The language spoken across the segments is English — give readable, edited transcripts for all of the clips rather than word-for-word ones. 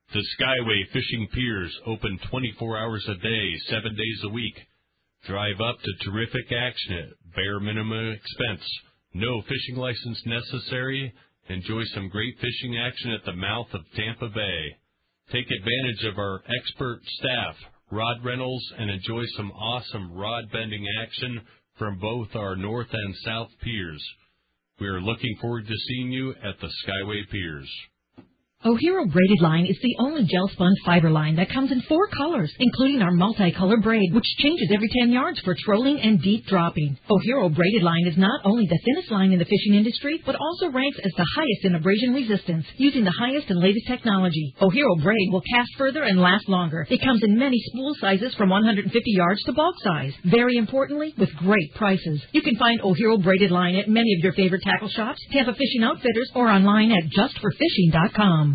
The Skyway Fishing Piers open 24 hours a day, 7 days a week. Drive up to terrific action at bare minimum expense. No fishing license necessary. Enjoy some great fishing action at the mouth of Tampa Bay. Take advantage of our expert staff, rod rentals, and enjoy some awesome rod bending action from both our north and south piers. We are looking forward to seeing you at the Skyway Piers. O'Hero Braided Line is the only gel-spun fiber line that comes in 4 colors, including our multicolor braid, which changes every 10 yards for trolling and deep dropping. O'Hero Braided Line is not only the thinnest line in the fishing industry, but also ranks as the highest in abrasion resistance, using the highest and latest technology. O'Hero Braid will cast further and last longer. It comes in many spool sizes from 150 yards to bulk size. Very importantly, with great prices. You can find O'Hero Braided Line at many of your favorite tackle shops, Tampa Fishing Outfitters, or online at justforfishing.com.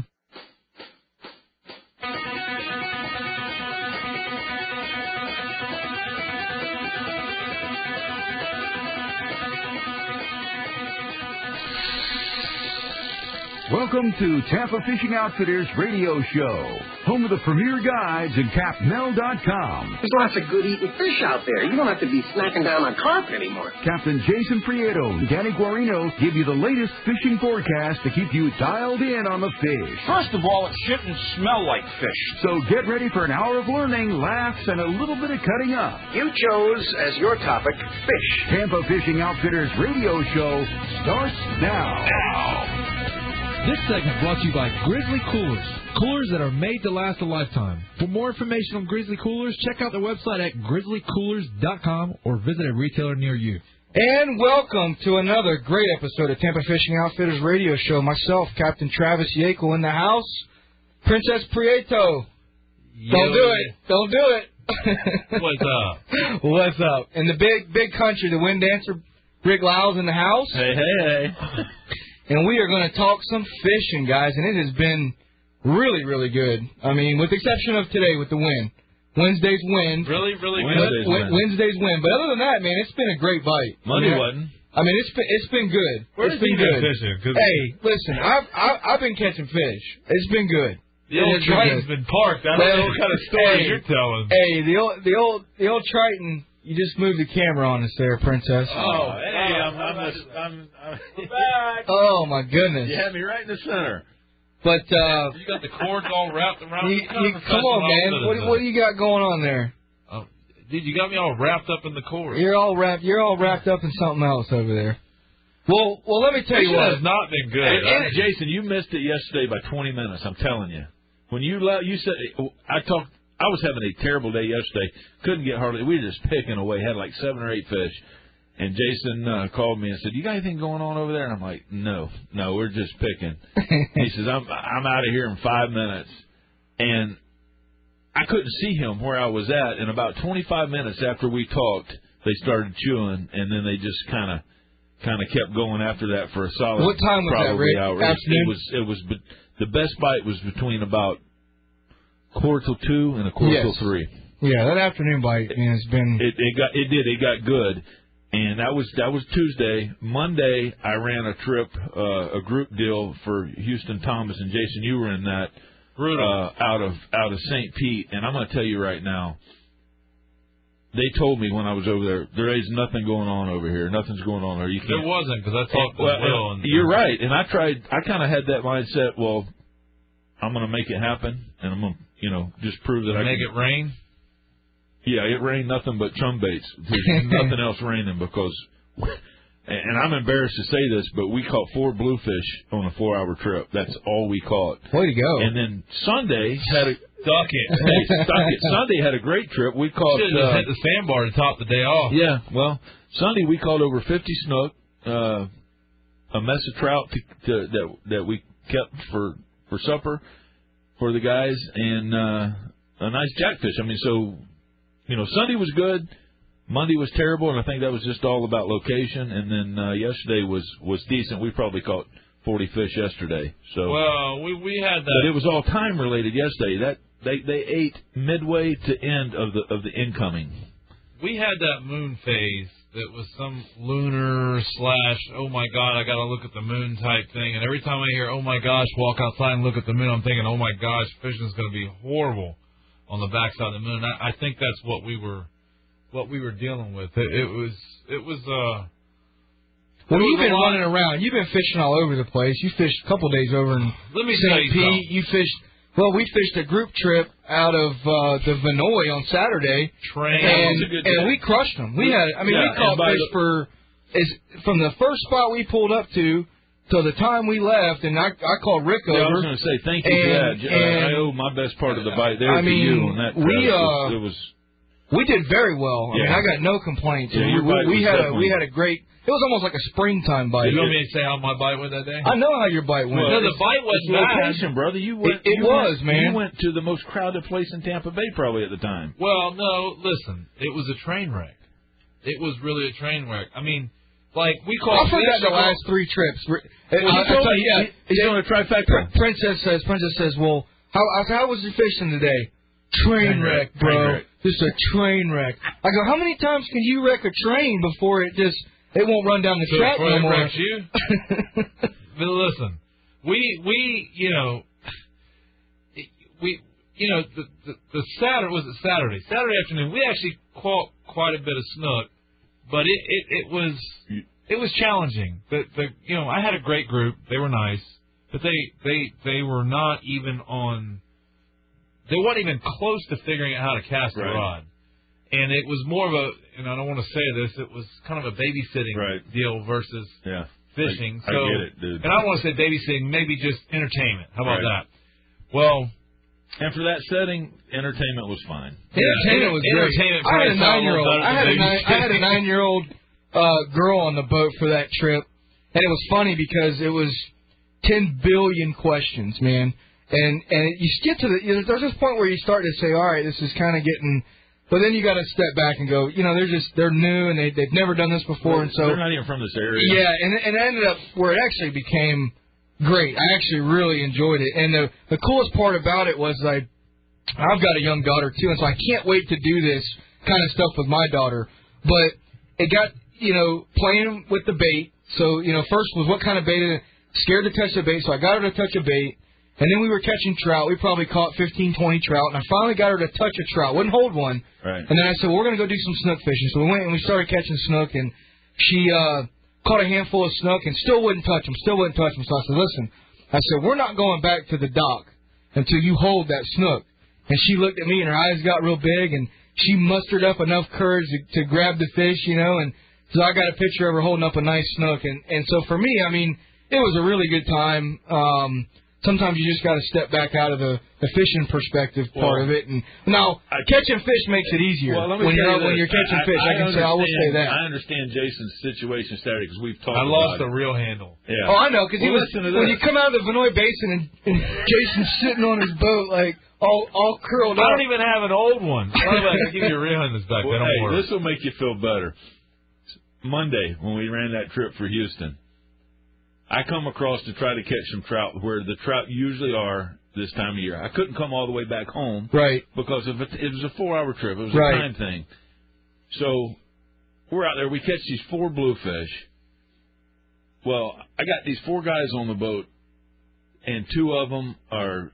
Welcome to Tampa Fishing Outfitters Radio Show, home of the premier guides at capmel.com. There's lots of good eating fish out there. You don't have to be snacking down on carp anymore. Captain Jason Prieto and Danny Guarino give you the latest fishing forecast to keep you dialed in on the fish. First of all, it shouldn't smell like fish. So get ready for an hour of learning, laughs, and a little bit of cutting up. You chose as your topic fish. Tampa Fishing Outfitters Radio Show starts now. This segment brought to you by Grizzly Coolers. Coolers that are made to last a lifetime. For more information on Grizzly Coolers, check out their website at grizzlycoolers.com or visit a retailer near you. And welcome to another great episode of Tampa Fishing Outfitters Radio Show. Myself, Captain Travis Yakel in the house. Princess Prieto. Don't do it. Don't do it. What's up? What's up? In the big country, the wind dancer, Rick Lyles in the house. Hey. And we are going to talk some fishing, guys, and it has been really, really good. I mean, with the exception of today with the wind. Wednesday's wind. Really good. Wednesday's wind. But other than that, man, it's been a great bite. Monday wasn't. I mean, it's been good. It's been good. Hey, listen, I've been catching fish. It's been good. The old Triton's been parked. I don't know what kind of stories you're telling. Hey, the old Triton. You just moved the camera on us there, Princess. Oh, hey, I'm back. Oh, my goodness. You had me right in the center. But, you got the cords all wrapped around. Come on, man. What do you got going on there? Oh, dude, you got me all wrapped up in the cords. You're all wrapped up in something else over there. Well, let me tell you what. It has not been good. Jason, you missed it yesterday by 20 minutes, I'm telling you. When you said, I was having a terrible day yesterday. Couldn't get hardly. We were just picking away. Had like 7 or 8 fish. And Jason called me and said, "You got anything going on over there?" And I'm like, "No, we're just picking." He says, "I'm out of here in 5 minutes." And I couldn't see him where I was at. And about 25 minutes after we talked, they started chewing, and then they just kind of kept going after that for a solid. What time was that, Rick? Hour. It was the best bite was between about 1:45 and 1:45. Yeah, that afternoon bite has been. It got good, and that was Tuesday. Monday, I ran a trip, a group deal for Houston Thomas and Jason. You were in that out of St. Pete, and I'm going to tell you right now. They told me when I was over there is nothing going on over here. Nothing's going on there. There wasn't, because I talked to Will. You're right, and I kind of had that mindset. Well, I'm going to make it happen, and I'm going to. Just prove that I can. Make it rain? Yeah, it rained nothing but chum baits. There's nothing else raining because, and I'm embarrassed to say this, but we caught 4 bluefish on a 4-hour trip. That's all we caught. Way to go. And then Sunday had a... Duck it. Sunday had a great trip. We caught... Should have hit the sandbar to top the day off. Yeah, well, Sunday we caught over 50 snook, a mess of trout that we kept for supper for the guys, and a nice jackfish. I mean, so, Sunday was good. Monday was terrible, and I think that was just all about location. And then yesterday was decent. We probably caught 40 fish yesterday. So we had that. But it was all time related yesterday. That they ate midway to end of the incoming. We had that moon phase some lunar / oh my God, I got to look at the moon type thing. And every time I hear, oh my gosh, walk outside and look at the moon, I'm thinking, oh my gosh, fishing's going to be horrible on the backside of the moon. I think that's what we were dealing with. It was. Well, you've been running around. You've been fishing all over the place. You fished a couple days over in St. Pete. You fished. Well, we fished a group trip out of the Vinoy on Saturday, and we crushed them. We caught fish from the first spot we pulled up to till the time we left, and I called Rick over. I was going to say thank you for that. I owe my best part of the bite there to you on that. We did very well. I mean, I got no complaints. Yeah, we had a great. It was almost like a springtime bite. You want me to say how my bite went that day? I know how your bite went. No, the bite was bad. Location, brother. You went. Man. You went to the most crowded place in Tampa Bay probably at the time. Well, no, listen. It was a train wreck. It was really a train wreck. I mean, like we caught. I forgot the last 3 trips. He's on a trifecta. Princess says, well, how was your fishing today? Train wreck, bro. Just a train wreck. I go, how many times can you wreck a train before it won't run down the track no more? Wrecks you? But listen, the Saturday afternoon, we actually caught quite a bit of snook, but it was challenging. I had a great group. They were nice, but they were not even on. They weren't even close to figuring out how to cast a rod. And it was more of a, and I don't want to say this, it was kind of a babysitting deal versus fishing. I get it, dude. And I don't want to say babysitting, maybe just entertainment. How about that? Well, and for that setting, entertainment was fine. Entertainment was great. I had a 9-year-old. I had a 9-year-old girl on the boat for that trip, and it was funny because it was 10 billion questions, man. And you get to there's this point where you start to say, all right, this is kind of getting, but then you got to step back and go, they're new and they've never done this before, and so they're not even from this area. Yeah, and it ended up where it actually became great. I actually really enjoyed it, and the coolest part about it was I've got a young daughter too, and so I can't wait to do this kind of stuff with my daughter. But it got playing with the bait. So first was what kind of bait. Scared to touch the bait, so I got her to touch a bait. And then we were catching trout. We probably caught 15, 20 trout. And I finally got her to touch a trout. Wouldn't hold one. Right. And then I said, well, we're going to go do some snook fishing. So we went and we started catching snook. And she caught a handful of snook and still wouldn't touch them. So I said, listen. I said, we're not going back to the dock until you hold that snook. And she looked at me and her eyes got real big. And she mustered up enough courage to grab the fish, And so I got a picture of her holding up a nice snook. And so for me, I mean, it was a really good time. Sometimes you just got to step back out of the fishing perspective part of it. And now catching fish makes it easier when you're catching fish. I will say that. I understand Jason's situation Saturday because we've talked. I lost the real handle. Yeah. Oh, I know because when you come out of the Vinoy Basin and Jason's sitting on his boat like all curled up. I don't even have an old one. I'm about to give you a real handle back. Well, this will make you feel better. Monday when we ran that trip for Houston, I come across to try to catch some trout where the trout usually are this time of year. I couldn't come all the way back home, because it was a 4-hour trip. It was a time thing. So we're out there. We catch these 4 bluefish. Well, I got these 4 guys on the boat, and 2 of them are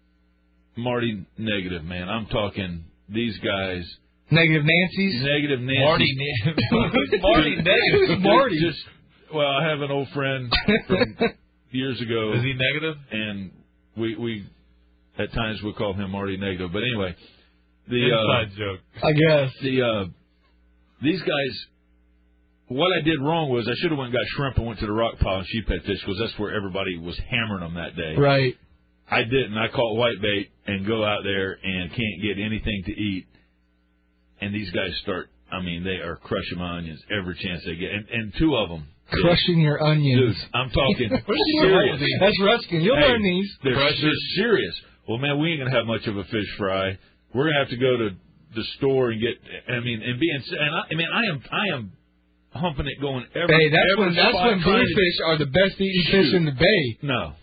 Marty negative, man. I'm talking these guys. Negative Nancy's? Negative Nancy's. Marty negative. Marty. Well, I have an old friend from years ago. Is he negative? And we at times we call him Marty negative. But anyway, inside joke. I guess these guys. What I did wrong was I should have went and got shrimp and went to the rock pile and sheephead fish because that's where everybody was hammering them that day. Right. I didn't. I caught whitebait and go out there and can't get anything to eat. And these guys they are crushing my onions every chance they get. And 2 of them. Crushing your onions. Dude, I'm talking serious. That's Ruskin. You'll learn these. They're serious. Well, man, we ain't going to have much of a fish fry. We're going to have to go to the store and get, I am humping it, going every. Hey, that's when spot bluefish are the best eating fish in the bay. No.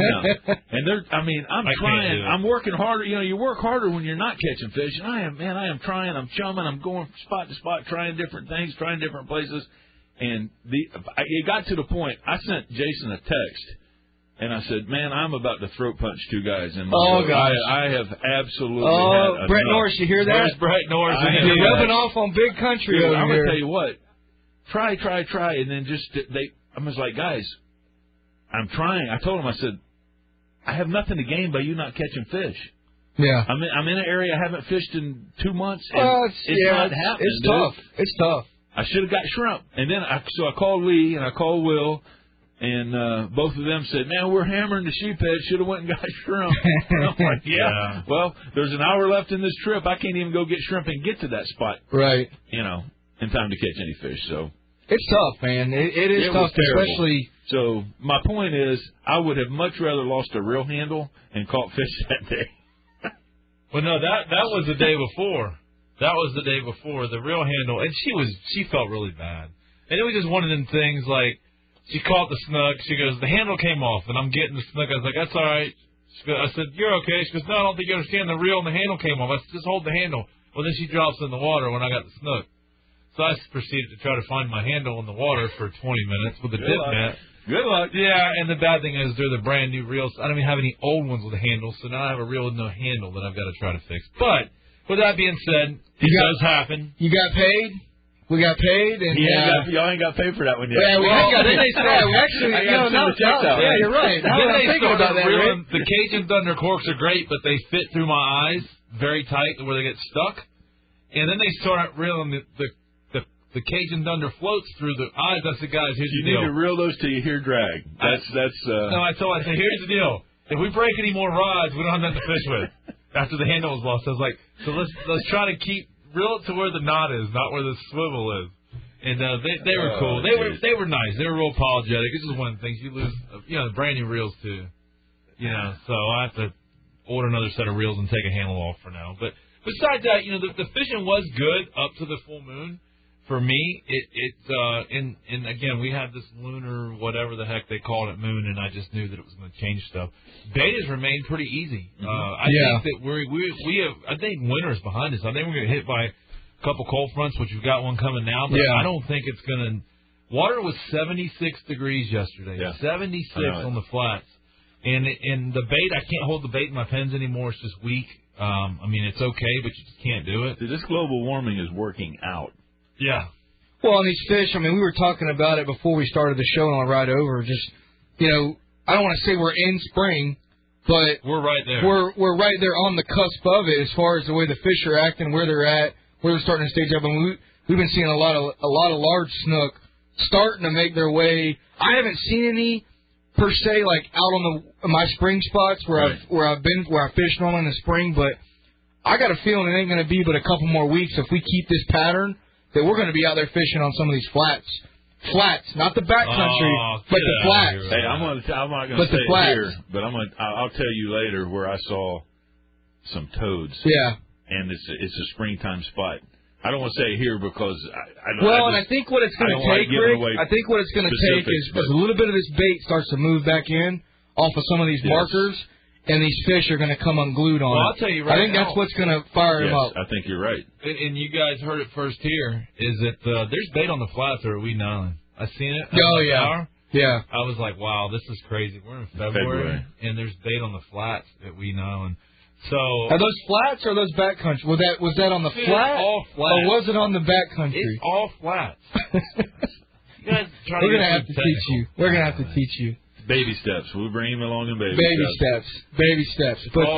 And I'm trying. I'm working harder. You know, you work harder when you're not catching fish. And I am trying. I'm chumming. I'm going spot to spot, trying different things, trying different places. And it got to the point. I sent Jason a text, and I said, "Man, I'm about to throat punch two guys in my boat. Gosh. I have absolutely had Brett enough." Norris, you hear that? Where's Brett Norris? You're rubbing off on Big Country over I'm here. gonna tell you what. Try, and then I was like, guys, I'm trying. I told them, I said, I have nothing to gain by you not catching fish. Yeah. I'm in an area I haven't fished in 2 months. And it's not happening. It's dude. tough. It's tough. I should have got shrimp. And then I called Lee and I called Will, and both of them said, man, we're hammering the sheephead. Should have went and got shrimp. I'm like, yeah. Well, there's an hour left in this trip. I can't even go get shrimp and get to that spot. Right. You know, in time to catch any fish. So it's tough, man. It is tough, especially. So my point is, I would have much rather lost a reel handle and caught fish that day. Well, no, that was the day before. That was the day before the reel handle, and she felt really bad. And it was just one of them things like she caught the snook. She goes, the handle came off, and I'm getting the snook. I was like, that's all right. I said, you're okay. She goes, no, I don't think you understand. The reel and the handle came off. I said, just hold the handle. Well, then she drops in the water when I got the snook. So I proceeded to try to find my handle in the water for 20 minutes with a dip net. Good luck. Yeah, and the bad thing is they're the brand new reels. I don't even have any old ones with a handle, so now I have a reel with no handle that I've got to try to fix. But with that being said, it does happen. You got paid. We got paid, and y'all ain't got paid for that one yet. Yeah, we got. Then they said, actually, yeah, you're right. Then they thinking about that. Reeling, the Cajun Thunder corks are great, but they fit through my eyes very tight where they get stuck. And then they start reeling the Cajun Thunder floats through the eyes. I said, guys, here's the deal. You need to reel those till you hear drag. No, I said, here's the deal. If we break any more rods, we don't have nothing to fish with. After the handle was lost, I was like, so let's try to reel it to where the knot is, not where the swivel is. And they were cool. They were nice. They were real apologetic. It's just one of the things you lose. Brand new reels too. So I have to order another set of reels and take a handle off for now. But besides that, the fishing was good up to the full moon. For me, and again, we had this lunar, whatever the heck they called it, moon, and I just knew that it was going to change stuff. Betas remained pretty easy. I think that we have, I think winter's behind us. I think we're going to get hit by a couple cold fronts, which we've got one coming now, but I don't think it's going to. Water was 76 degrees yesterday, 76 on the flats. And the bait, I can't hold the bait in my pens anymore. It's just weak. It's okay, but you just can't do it. This global warming is working out. Yeah. Well, on these fish, we were talking about it before we started the show on the ride over. Just, I don't want to say we're in spring, but we're right there. We're right there on the cusp of it as far as the way the fish are acting, where they're at, where they're starting to stage up. And we've been seeing a lot of large snook starting to make their way. I haven't seen any per se like out on my spring spots where I fish normally in the spring, but I got a feeling it ain't going to be but a couple more weeks if we keep this pattern. That we're going to be out there fishing on some of these flats, not the backcountry, but the flats. Hey, I'm not going to say it here, but I'll tell you later where I saw some toads. Yeah, and it's a springtime spot. I don't want to say it here because I think what it's going to take, Rick. I think what it's going to take is a little bit of this bait starts to move back in off of some of these markers. And these fish are going to come unglued on it. I'll tell you right now. I think that's what's going to fire them up. I think you're right. And you guys heard it first here, is that there's bait on the flats or at Weedon Island. I seen it. Oh, yeah. Yeah. I was like, wow, this is crazy. We're in February. And there's bait on the flats at Weedon Island. So are those flats or those backcountry? Was that on the flat? All flats. Or was it on the backcountry? It's all flats. You guys We're going to have to teach you. We're going to have to teach you. Baby steps. We'll bring him along in baby steps. But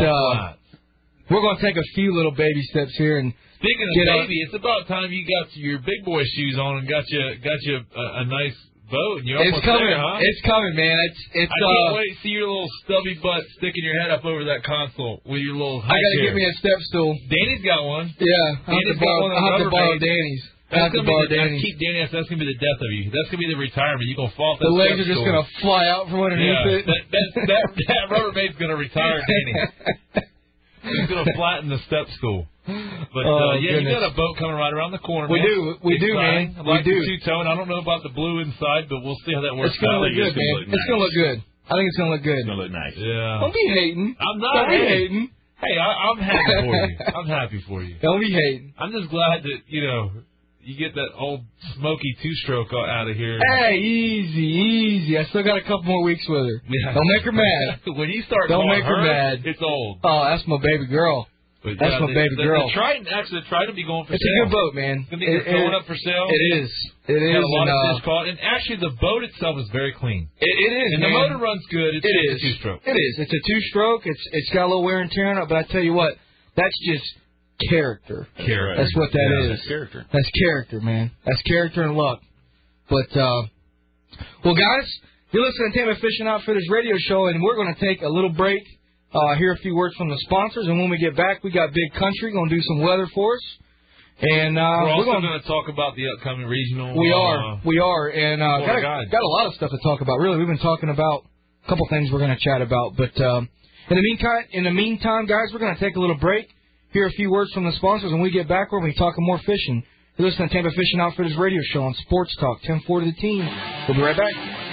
we're going to take a few little baby steps here. And speaking of baby, it's about time you got your big boy shoes on and got you a nice boat. And you're it's coming. There, huh? It's coming, man. I can't wait to see your little stubby butt sticking your head up over that console with your little high I got to get me a step stool. Danny's got one. Yeah. I'll have to borrow Danny's. That's gonna be that's gonna be the death of you. That's gonna be the retirement. You're gonna fall off that the legs are just gonna fly out from underneath it. That Rubbermaid's gonna retire Danny. He's gonna flatten the step stool. But you got a boat coming right around the corner. We man. do, man. I like the two-tone. I don't know about the blue inside, but we'll see how that works. It's gonna look good, man. It's gonna look good. I think it's gonna look good. It's gonna look nice. Yeah. Don't be hating. I'm not Don't be hating. Hey, I'm happy for you. I'm happy for you. Don't be hating. I'm just glad that you get that old smoky two-stroke out of here. Hey, easy. I still got a couple more weeks with her. Yeah. Don't make her mad. When you start Don't calling make her mad. It's old. Oh, that's my baby girl. But that's my baby girl. The Triton will be going for it's sale. It's a good boat, man. It's going to be going up for sale. It is. It is. Got a lot of fish caught. And actually, the boat itself is very clean. It is, and man. the motor runs good. It's a two-stroke. It is. It's a two-stroke. It's got a little wear and tear on it, but I tell you what, that's just character. That's what that is. That's character. That's character, man. That's character and luck. But, well, guys, you're listening to Tampa Fishing Outfitters radio show, and we're going to take a little break, hear a few words from the sponsors, and when we get back, we got Big Country going to do some weather for us. And we're also going to talk about the upcoming regional. We are, and got a lot of stuff to talk about. Really, we've been talking about a couple things we're going to chat about. But in the meantime, guys, we're going to take a little break, hear a few words from the sponsors, and when we get back, we're going to be talking more fishing. You're listening to Tampa Fishing Outfitters radio show on Sports Talk 1040 The Team. We'll be right back.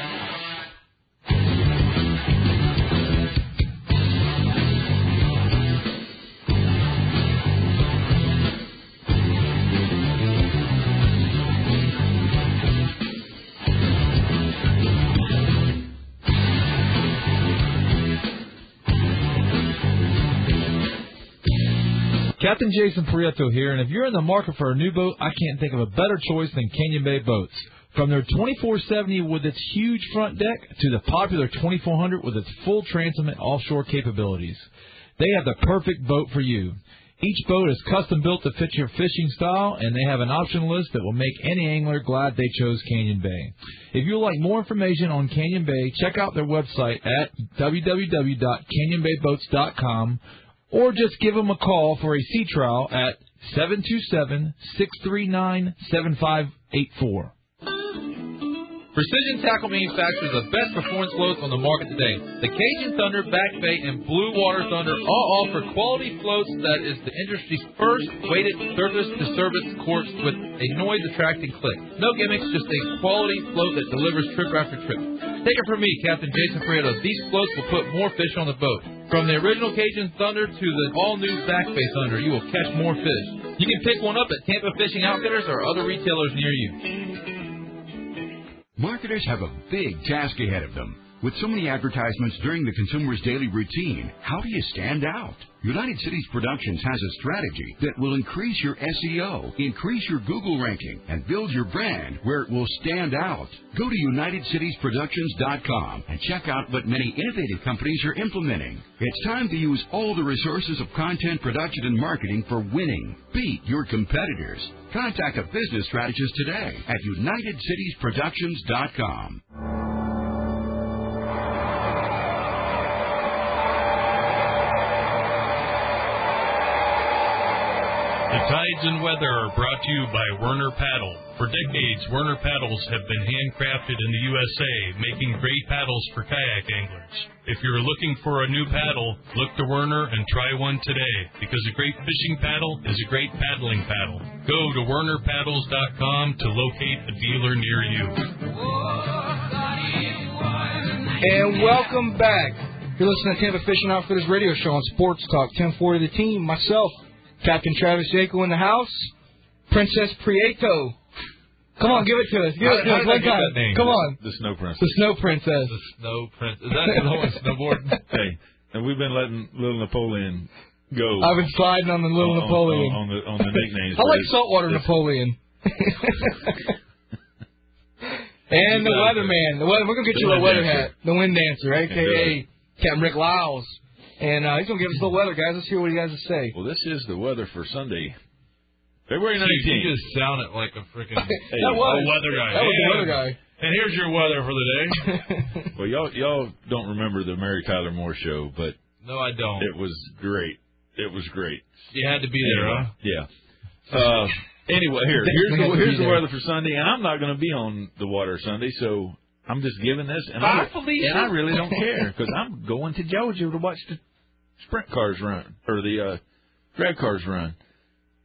Captain Jason Prieto here, and if you're in the market for a new boat, I can't think of a better choice than Canyon Bay Boats. From their 2470 with its huge front deck to the popular 2400 with its full transom and offshore capabilities, they have the perfect boat for you. Each boat is custom built to fit your fishing style, and they have an option list that will make any angler glad they chose Canyon Bay. If you'd like more information on Canyon Bay, check out their website at www.canyonbayboats.com, or just give them a call for a sea trial at 727-639-7584. Precision Tackle manufactures the best performance floats on the market today. The Cajun Thunder, Back Bait, and Blue Water Thunder all offer quality floats that is the industry's first weighted surface-to-surface quartz with a noise-attracting click. No gimmicks, just a quality float that delivers trip after trip. Take it from me, Captain Jason Prieto. These floats will put more fish on the boat. From the original Cajun Thunder to the all-new Back Bay Thunder, you will catch more fish. You can pick one up at Tampa Fishing Outfitters or other retailers near you. Marketers have a big task ahead of them. With so many advertisements during the consumer's daily routine, how do you stand out? United Cities Productions has a strategy that will increase your SEO, increase your Google ranking, and build your brand where it will stand out. Go to UnitedCitiesProductions.com and check out what many innovative companies are implementing. It's time to use all the resources of content production and marketing for winning. Beat your competitors. Contact a business strategist today at UnitedCitiesProductions.com. The Tides and Weather are brought to you by Werner Paddle. For decades, Werner Paddles have been handcrafted in the USA, making great paddles for kayak anglers. If you're looking for a new paddle, look to Werner and try one today, because a great fishing paddle is a great paddling paddle. Go to WernerPaddles.com to locate a dealer near you. And welcome back. You're listening to Tampa Fishing Outfitters radio show on Sports Talk 1040 The Team. Myself, Captain Travis Yakel in the house. Princess Prieto. Come on, give it to us. Give it to us one time. Come on. The Snow Princess. The Snow Princess. The Snow Princess. Is that the one snowboarding? Hey, and we've been letting Little Napoleon go. I've been sliding on the Little Napoleon. On the nicknames. I like Saltwater Napoleon. And the Weatherman. We're going to get you a weather hat. The Wind Dancer, a.k.a. Captain Rick Lyles. And he's going to give us the weather, guys. Let's hear what he has to say. Well, this is the weather for Sunday, February 19th. You just sounded like a freaking weather guy. That was the weather guy. And here's your weather for the day. Well, y'all don't remember the Mary Tyler Moore show, but no, I don't. It was great. It was great. You had to be there, huh? Yeah. Anyway, here's the weather for Sunday, and I'm not going to be on the water Sunday, so I'm just giving this, and I really don't care, because I'm going to Georgia to watch the sprint cars run, or the drag cars run.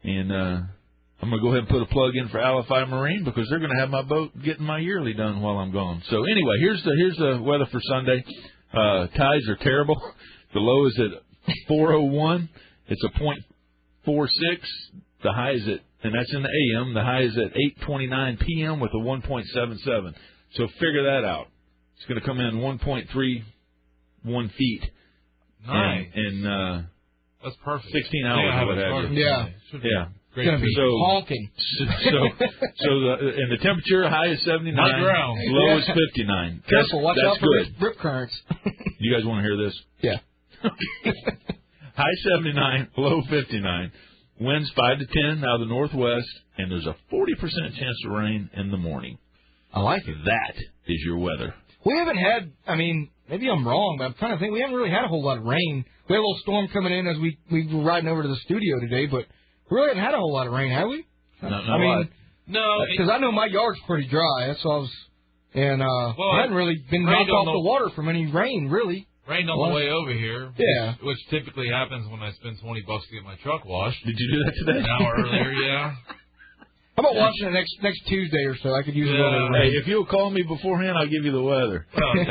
And I'm going to go ahead and put a plug in for Alify Marine because they're going to have my boat getting my yearly done while I'm gone. So anyway, here's the weather for Sunday. Tides are terrible. The low is at 4:01. It's a 0.46. The high is and that's in the AM. The high is at 8:29 PM with a 1.77. So figure that out. It's going to come in 1.31 feet. Nice. And that's perfect. 16 hours or what have you. Yeah. Yeah. It's going to be honking. And the temperature high is 79. Low is 59. Careful, watch out for rip currents. You guys want to hear this? Yeah. High 79, low 59. Winds 5 to 10 out of the northwest, and there's a 40% chance of rain in the morning. I like it. That is your weather. We haven't had, maybe I'm wrong, but I'm trying to think. We haven't really had a whole lot of rain. We had a little storm coming in as we were riding over to the studio today, but we really haven't had a whole lot of rain, have we? No. Because I know my yard's pretty dry. That's what I was, and I hadn't really been knocked off the water from any rain, really. Rained on the way over here. Yeah. Which typically happens when I spend $20 to get my truck washed. Did you do that today? An hour earlier, yeah. How about watching it next Tuesday or so? I could use a little rain. Hey, if you'll call me beforehand, I'll give you the weather.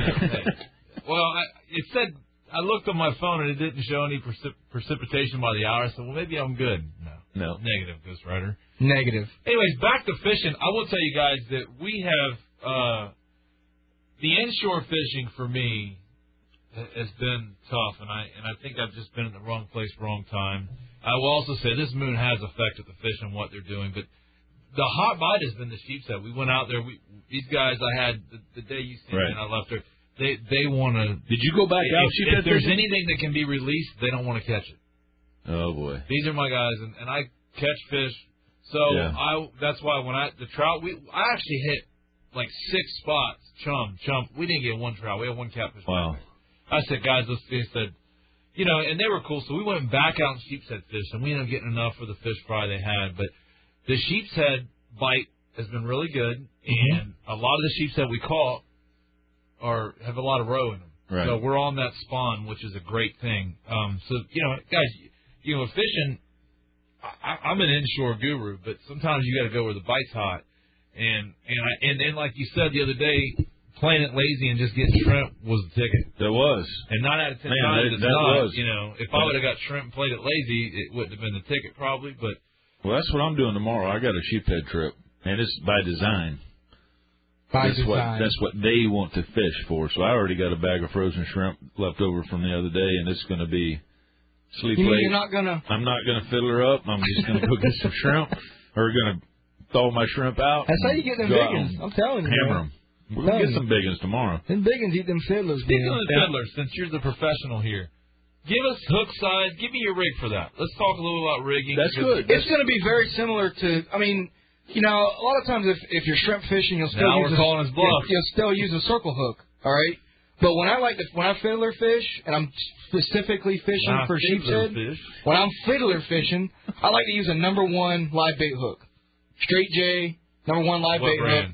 It said, I looked on my phone and it didn't show any precipitation by the hour. I said, well, maybe I'm good. No. Negative, Ghost Rider. Negative. Anyways, back to fishing. I will tell you guys that we have the inshore fishing for me has been tough, and I think I've just been in the wrong place, wrong time. I will also say this moon has affected the fish and what they're doing, but the hot bite has been the sheep's head. We went out there. These guys I had the day you seen me and I left there. They want to. Did you go back out? If there's anything that can be released, they don't want to catch it. Oh boy. These are my guys, and I catch fish. So that's why when the trout, I actually hit like 6 spots. Chum. We didn't get one trout. We had one catfish. Wow. I said, guys, they said, and they were cool. So we went back out and sheep's head fish, and we ended up getting enough for the fish fry they had. But the sheep's head bite has been really good, and a lot of the sheep's head we caught have a lot of roe in them. Right. So we're on that spawn, which is a great thing. So guys, fishing. I'm an inshore guru, but sometimes you got to go where the bite's hot, and like you said the other day. Playing it lazy and just getting shrimp was the ticket. There was. And 9 out of 10 times it's not. If I would have got shrimp and played it lazy, it wouldn't have been the ticket probably. But well, that's what I'm doing tomorrow. I got a sheephead trip, and it's by design. That's what they want to fish for. So I already got a bag of frozen shrimp left over from the other day, and it's going to be sleep late. You're not gonna? I'm not going to fiddle her up. I'm just going to go get some shrimp, or going to thaw my shrimp out. That's how you get them big ones. I'm telling you. Hammer them. We're going to get some big ones tomorrow. Them big ones eat them fiddlers. Speaking of the fiddlers, since you're the professional here, give us hook size. Give me your rig for that. Let's talk a little about rigging. That's good. It's going to be very similar to, a lot of times if you're shrimp fishing, you'll still use a circle hook, all right? But when I fiddler fish, and I'm specifically fishing for sheep's head, when I'm fiddler fishing, I like to use a number 1 live bait hook. Straight J, number 1 live bait hook.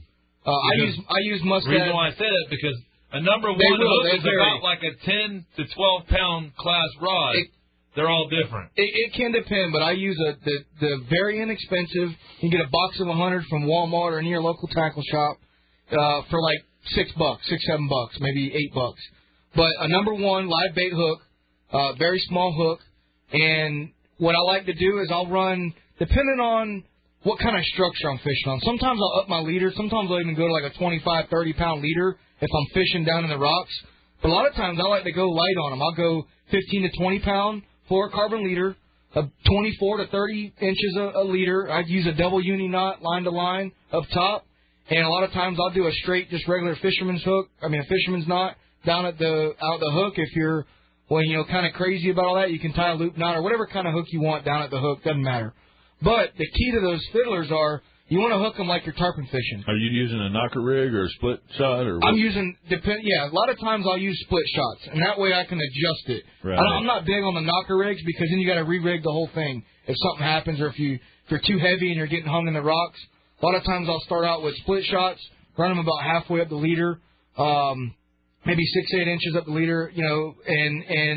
I use Mustad. The reason why I say that because a number 1 hook is about like a 10 to 12 pound class rod. They're all different. It can depend, but I use the very inexpensive. You can get a box of 100 from Walmart or near your local tackle shop for like $6, $7, maybe $8. But a number 1 live bait hook, very small hook, and what I like to do is I'll run depending on what kind of structure I'm fishing on. Sometimes I'll up my leader. Sometimes I'll even go to like a 25, 30-pound leader if I'm fishing down in the rocks. But a lot of times I like to go light on them. I'll go 15 to 20-pound fluorocarbon leader, a 24 to 30 inches a leader. I'd use a double uni knot line to line up top. And a lot of times I'll do a straight, just regular fisherman's hook. A fisherman's knot down at the hook. If you're, kind of crazy about all that, you can tie a loop knot or whatever kind of hook you want down at the hook. Doesn't matter. But the key to those fiddlers are you want to hook them like you're tarpon fishing. Are you using a knocker rig or a split shot? Or what? I'm using, a lot of times I'll use split shots, and that way I can adjust it. Right. I'm not big on the knocker rigs because then you got to re-rig the whole thing if something happens or if you're too heavy and you're getting hung in the rocks. A lot of times I'll start out with split shots, run them about halfway up the leader, maybe 6-8 inches up the leader, and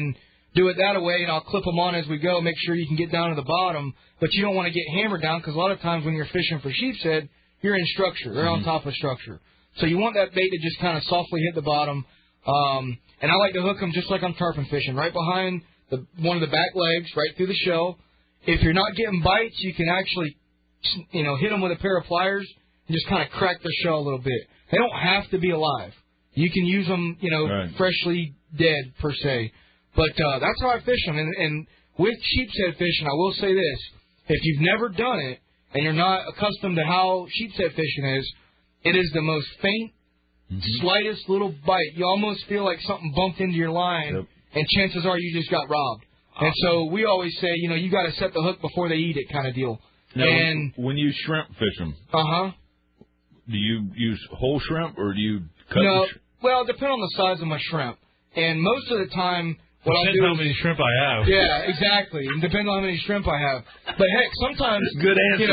do it that way, and I'll clip them on as we go, make sure you can get down to the bottom. But you don't want to get hammered down because a lot of times when you're fishing for sheep's head, you're in structure. They're on top of structure. So you want that bait to just kind of softly hit the bottom. And I like to hook them just like I'm tarpon fishing, right behind one of the back legs, right through the shell. If you're not getting bites, you can actually, hit them with a pair of pliers and just kind of crack their shell a little bit. They don't have to be alive. You can use them, freshly dead, per se. But that's how I fish them. And with sheep's head fishing, I will say this. If you've never done it and you're not accustomed to how sheep's head fishing is, it is the most faint, slightest little bite. You almost feel like something bumped into your line, and chances are you just got robbed. And so we always say, you got to set the hook before they eat it kind of deal. Now, and when you shrimp fish them, do you use whole shrimp or do you cut No, the shrimp? well, it depends on the size of my shrimp. And most of the time, what I'll Depends do how many shrimp I have. Yeah, exactly. And depends on how many shrimp I have. But heck, sometimes good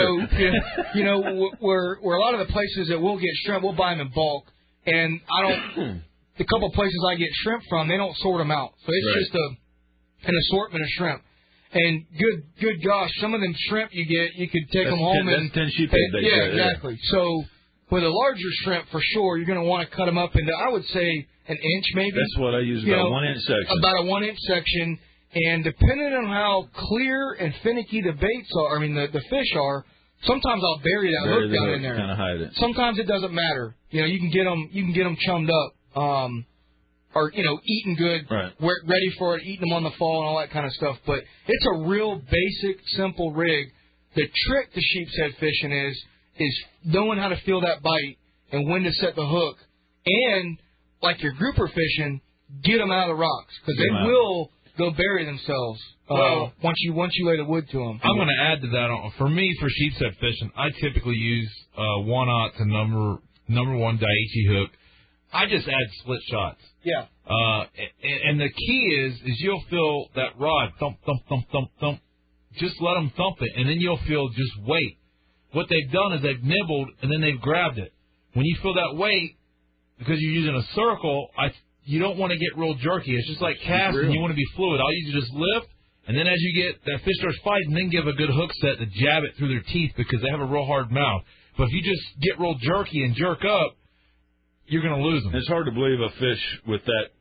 answer. Where a lot of the places that we'll get shrimp, we'll buy them in bulk, and I don't. The couple places I get shrimp from, they don't sort them out, so it's just an assortment of shrimp. And good gosh, some of them shrimp you get, you could take them home and 10 sheep head. Yeah, exactly. So with a larger shrimp, for sure, you're going to want to cut them up into, I would say, an inch maybe. That's what I use, about a 1 inch section. About a 1 inch section. And depending on how clear and finicky the baits are, the fish are, sometimes I'll bury that hook down in there. Kind of hide it. Sometimes it doesn't matter. You can get them chummed up, or eating good, ready for it, eating them on the fall and all that kind of stuff. But it's a real basic, simple rig. The trick to sheep's head fishing is knowing how to feel that bite and when to set the hook, and like your grouper fishing, get them out of the rocks because they will go bury themselves once you lay the wood to them. I'm going to add to that. For me, for sheep's head fishing, I typically use 1/0 to number one Daiichi hook. I just add split shots. Yeah. And the key is you'll feel that rod thump, thump, thump, thump, thump. Just let them thump it, and then you'll feel just weight. What they've done is they've nibbled, and then they've grabbed it. When you feel that weight, because you're using a circle, you don't want to get real jerky. It's just like casting. You want to be fluid. All you do is just lift, and then as you get that fish starts fighting, then give a good hook set to jab it through their teeth because they have a real hard mouth. But if you just get real jerky and jerk up, you're going to lose them. It's hard to believe a fish with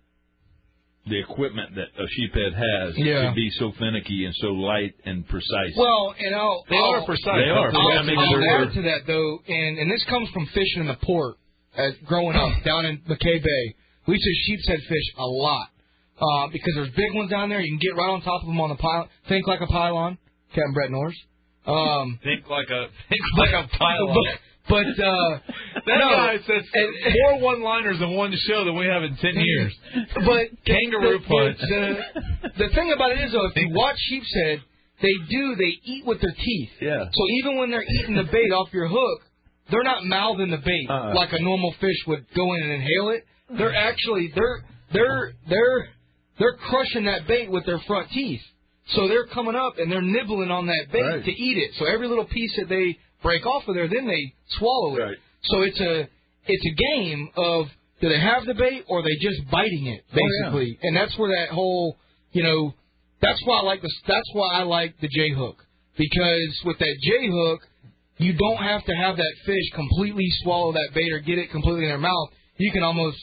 the equipment that a sheephead has can be so finicky and so light and precise. Well, and they are precise. They are. I'll add to that though, and this comes from fishing in the port. Growing up down in McKay Bay, we used to sheep's head fish a lot because there's big ones down there. You can get right on top of them on the pylon. Think like a pylon, Captain Brett Norris. Think like a pylon. But that guy says more one-liners in one show than we have in 10 years. But kangaroo punch. The thing about it is, though, if you watch sheep's head, they eat with their teeth. Yeah. So even when they're eating the bait off your hook, they're not mouthing the bait like a normal fish would go in and inhale it. They're actually they're crushing that bait with their front teeth. So they're coming up and they're nibbling on that bait to eat it. So every little piece that they break off of there, then they swallow it. Right. So it's a game of do they have the bait or are they just biting it basically. And that's where that whole that's why I like the J hook, because with that J hook you don't have to have that fish completely swallow that bait or get it completely in their mouth. You can almost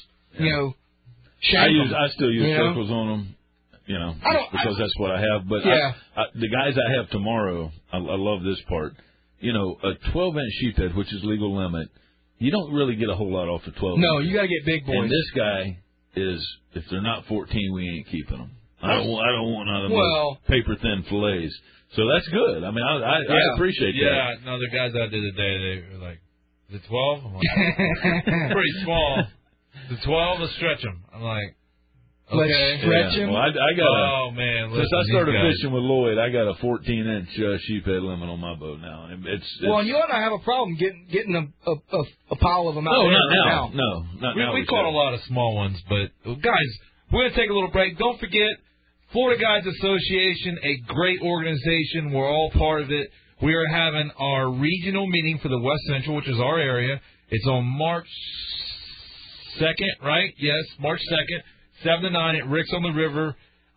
shank them. I still use circles on them. Because that's what I have. But the guys I have tomorrow, I love this part. A 12-inch sheephead, which is legal limit, you don't really get a whole lot off the 12. No, you got to get big boys. And this guy is, if they're not 14, we ain't keeping them. I don't want none of those paper-thin fillets. So that's good. I mean, I appreciate that. Yeah, no, the guys I did today, they were like, is it 12? I'm like, pretty small. The 12, let's stretch them. I'm like, okay. Stretch him. Well, I got since I started fishing with Lloyd, I got a 14-inch sheephead limit on my boat now. It's well, you and I have a problem getting a pile of them out. No, there not right now. No, not now. We caught a lot of small ones, but guys, we're gonna take a little break. Don't forget, Florida Guides Association, a great organization. We're all part of it. We are having our regional meeting for the West Central, which is our area. It's on March 2nd, right? Yes, March 2nd. 7 to 9 at Rick's on the River.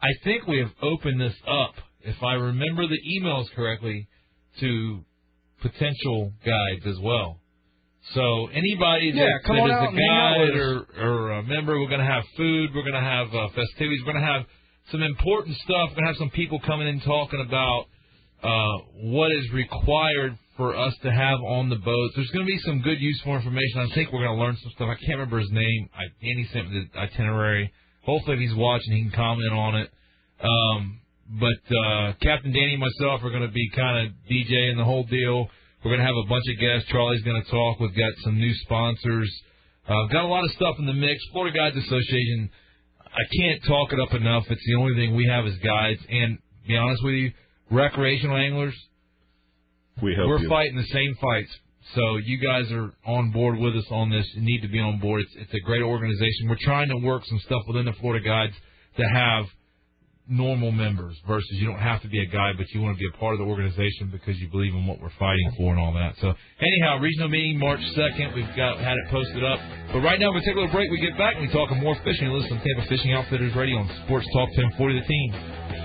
I think we have opened this up, if I remember the emails correctly, to potential guides as well. So anybody that is a guide or a member, we're going to have food, we're going to have festivities, we're going to have some important stuff. We're going to have some people coming in talking about what is required for us to have on the boats. There's going to be some good, useful information. I think we're going to learn some stuff. I can't remember his name. Andy sent me the itinerary. Hopefully, if he's watching, he can comment on it. But Captain Danny and myself are going to be kind of DJing the whole deal. We're going to have a bunch of guests. Charlie's going to talk. We've got some new sponsors. Got a lot of stuff in the mix. Florida Guides Association, I can't talk it up enough. It's the only thing we have as guides. And to be honest with you, recreational anglers, we're fighting the same fights. So you guys are on board with us on this. You need to be on board. It's a great organization. We're trying to work some stuff within the Florida Guides to have normal members versus you don't have to be a guide, but you want to be a part of the organization because you believe in what we're fighting for and all that. So anyhow, regional meeting March 2nd. We've had it posted up. But right now, we're going to take a little break. We get back and we talk more fishing. Listen to Tampa Fishing Outfitters Radio on Sports Talk 1040 The Team.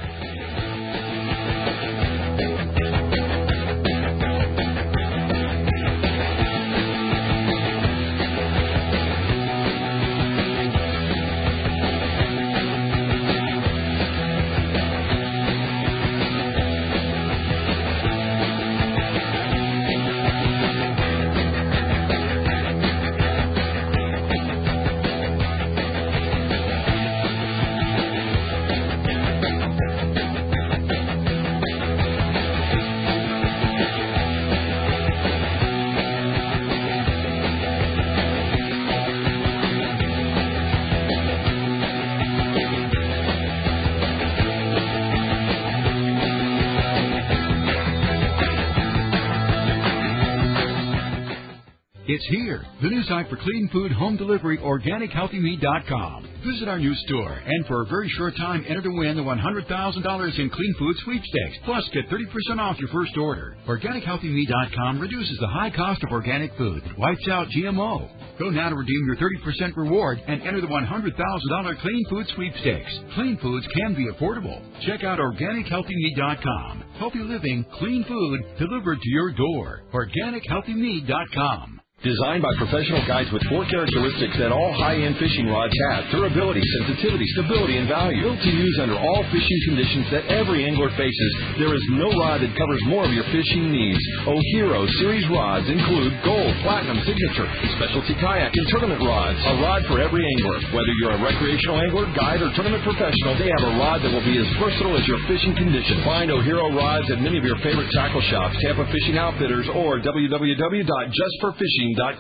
It's here, the new site for clean food home delivery, OrganicHealthyMeat.com. Visit our new store, and for a very short time, enter to win the $100,000 in clean food sweepstakes. Plus, get 30% off your first order. OrganicHealthyMeat.com reduces the high cost of organic food that wipes out GMO. Go now to redeem your 30% reward and enter the $100,000 clean food sweepstakes. Clean foods can be affordable. Check out OrganicHealthyMeat.com. Healthy living, clean food delivered to your door. OrganicHealthyMeat.com. Designed by professional guides with 4 characteristics that all high-end fishing rods have: durability, sensitivity, stability, and value. Built to use under all fishing conditions that every angler faces, there is no rod that covers more of your fishing needs. O'Hero Series rods include Gold, Platinum, Signature, Specialty Kayak, and Tournament rods. A rod for every angler. Whether you're a recreational angler, guide, or tournament professional, they have a rod that will be as versatile as your fishing condition. Find O'Hero rods at many of your favorite tackle shops, Tampa Fishing Outfitters, or www.justforfishing.com. The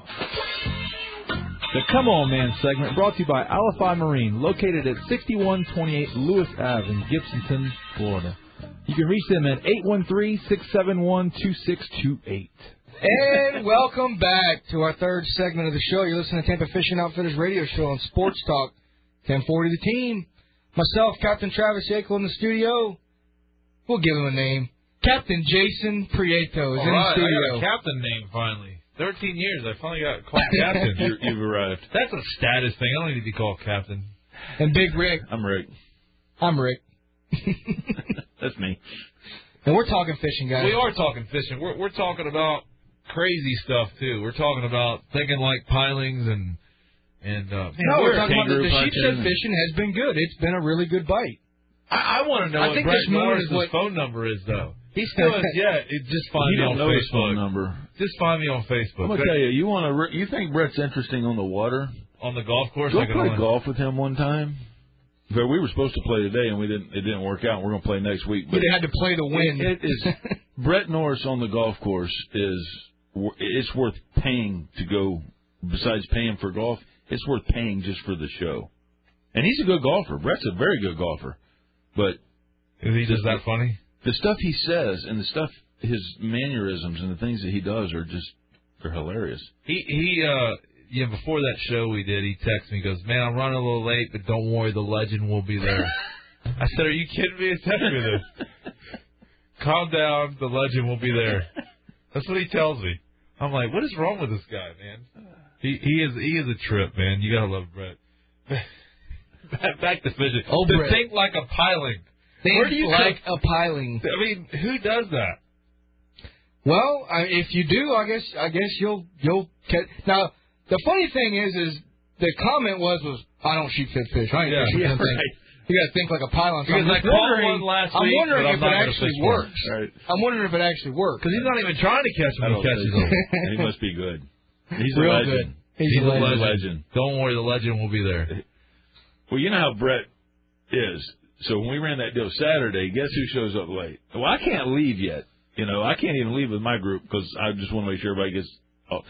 Come On Man segment brought to you by Alify Marine, located at 6128 Lewis Ave in Gibsonton, Florida. You can reach them at 813-671-2628. And welcome back to our third segment of the show. You're listening to Tampa Fishing Outfitters Radio Show on Sports Talk 1040 The Team. Myself, Captain Travis Yakel in the studio. We'll give him a name. Captain Jason Prieto is in the studio. I got a captain name finally. 13 years, I finally got called captain. You've arrived. That's a status thing. I don't need to be called captain. And Big Rick. I'm Rick. I'm Rick. That's me. And we're talking fishing, guys. We are talking fishing. We're talking about crazy stuff, too. We're talking about thinking like pilings and we're talking about the sheepshead fishing has been good. It's been a really good bite. I want to know what Brett Norris' phone number is, though. He still has, just find me on Facebook. His phone number. Just find me on Facebook. I'm gonna tell you, you think Brett's interesting on the water? On the golf course? Go play golf with him one time. We were supposed to play today, and it didn't work out. We're gonna play next week. But they had to play the win. It is Brett Norris on the golf course it's worth paying to go. Besides paying for golf, it's worth paying just for the show. And he's a good golfer. Brett's a very good golfer. But is he just that funny? The stuff he says and the stuff, his mannerisms and the things that he does they're hilarious. He before that show we did, he texted me, he goes, "Man, I'm running a little late, but don't worry, the legend will be there." I said, "Are you kidding me? He texted me this. Calm down, the legend will be there." That's what he tells me. I'm like, what is wrong with this guy, man? He is a trip, man. You gotta love Brett. back to fishing. Oh, to Brett. think like a piling. Where do you like a piling? I mean, who does that? Well, if you do, I guess you'll catch. Now, the funny thing is the comment was I don't shoot fish. I ain't fishing for nothing. Right. You got to think like a pylon. So Because I caught one last week, I'm wondering but if it actually works. Right. I'm wondering if it actually works. Because he's not even trying to catch when he catches them. He must be good. He's a Real legend. good. He's a legend. Don't worry, the legend will be there. Well, you know how Brett is. So when we ran that deal Saturday, guess who shows up late? Well, I can't leave yet. You know, I can't even leave with my group because I just want to make sure everybody gets. Oh,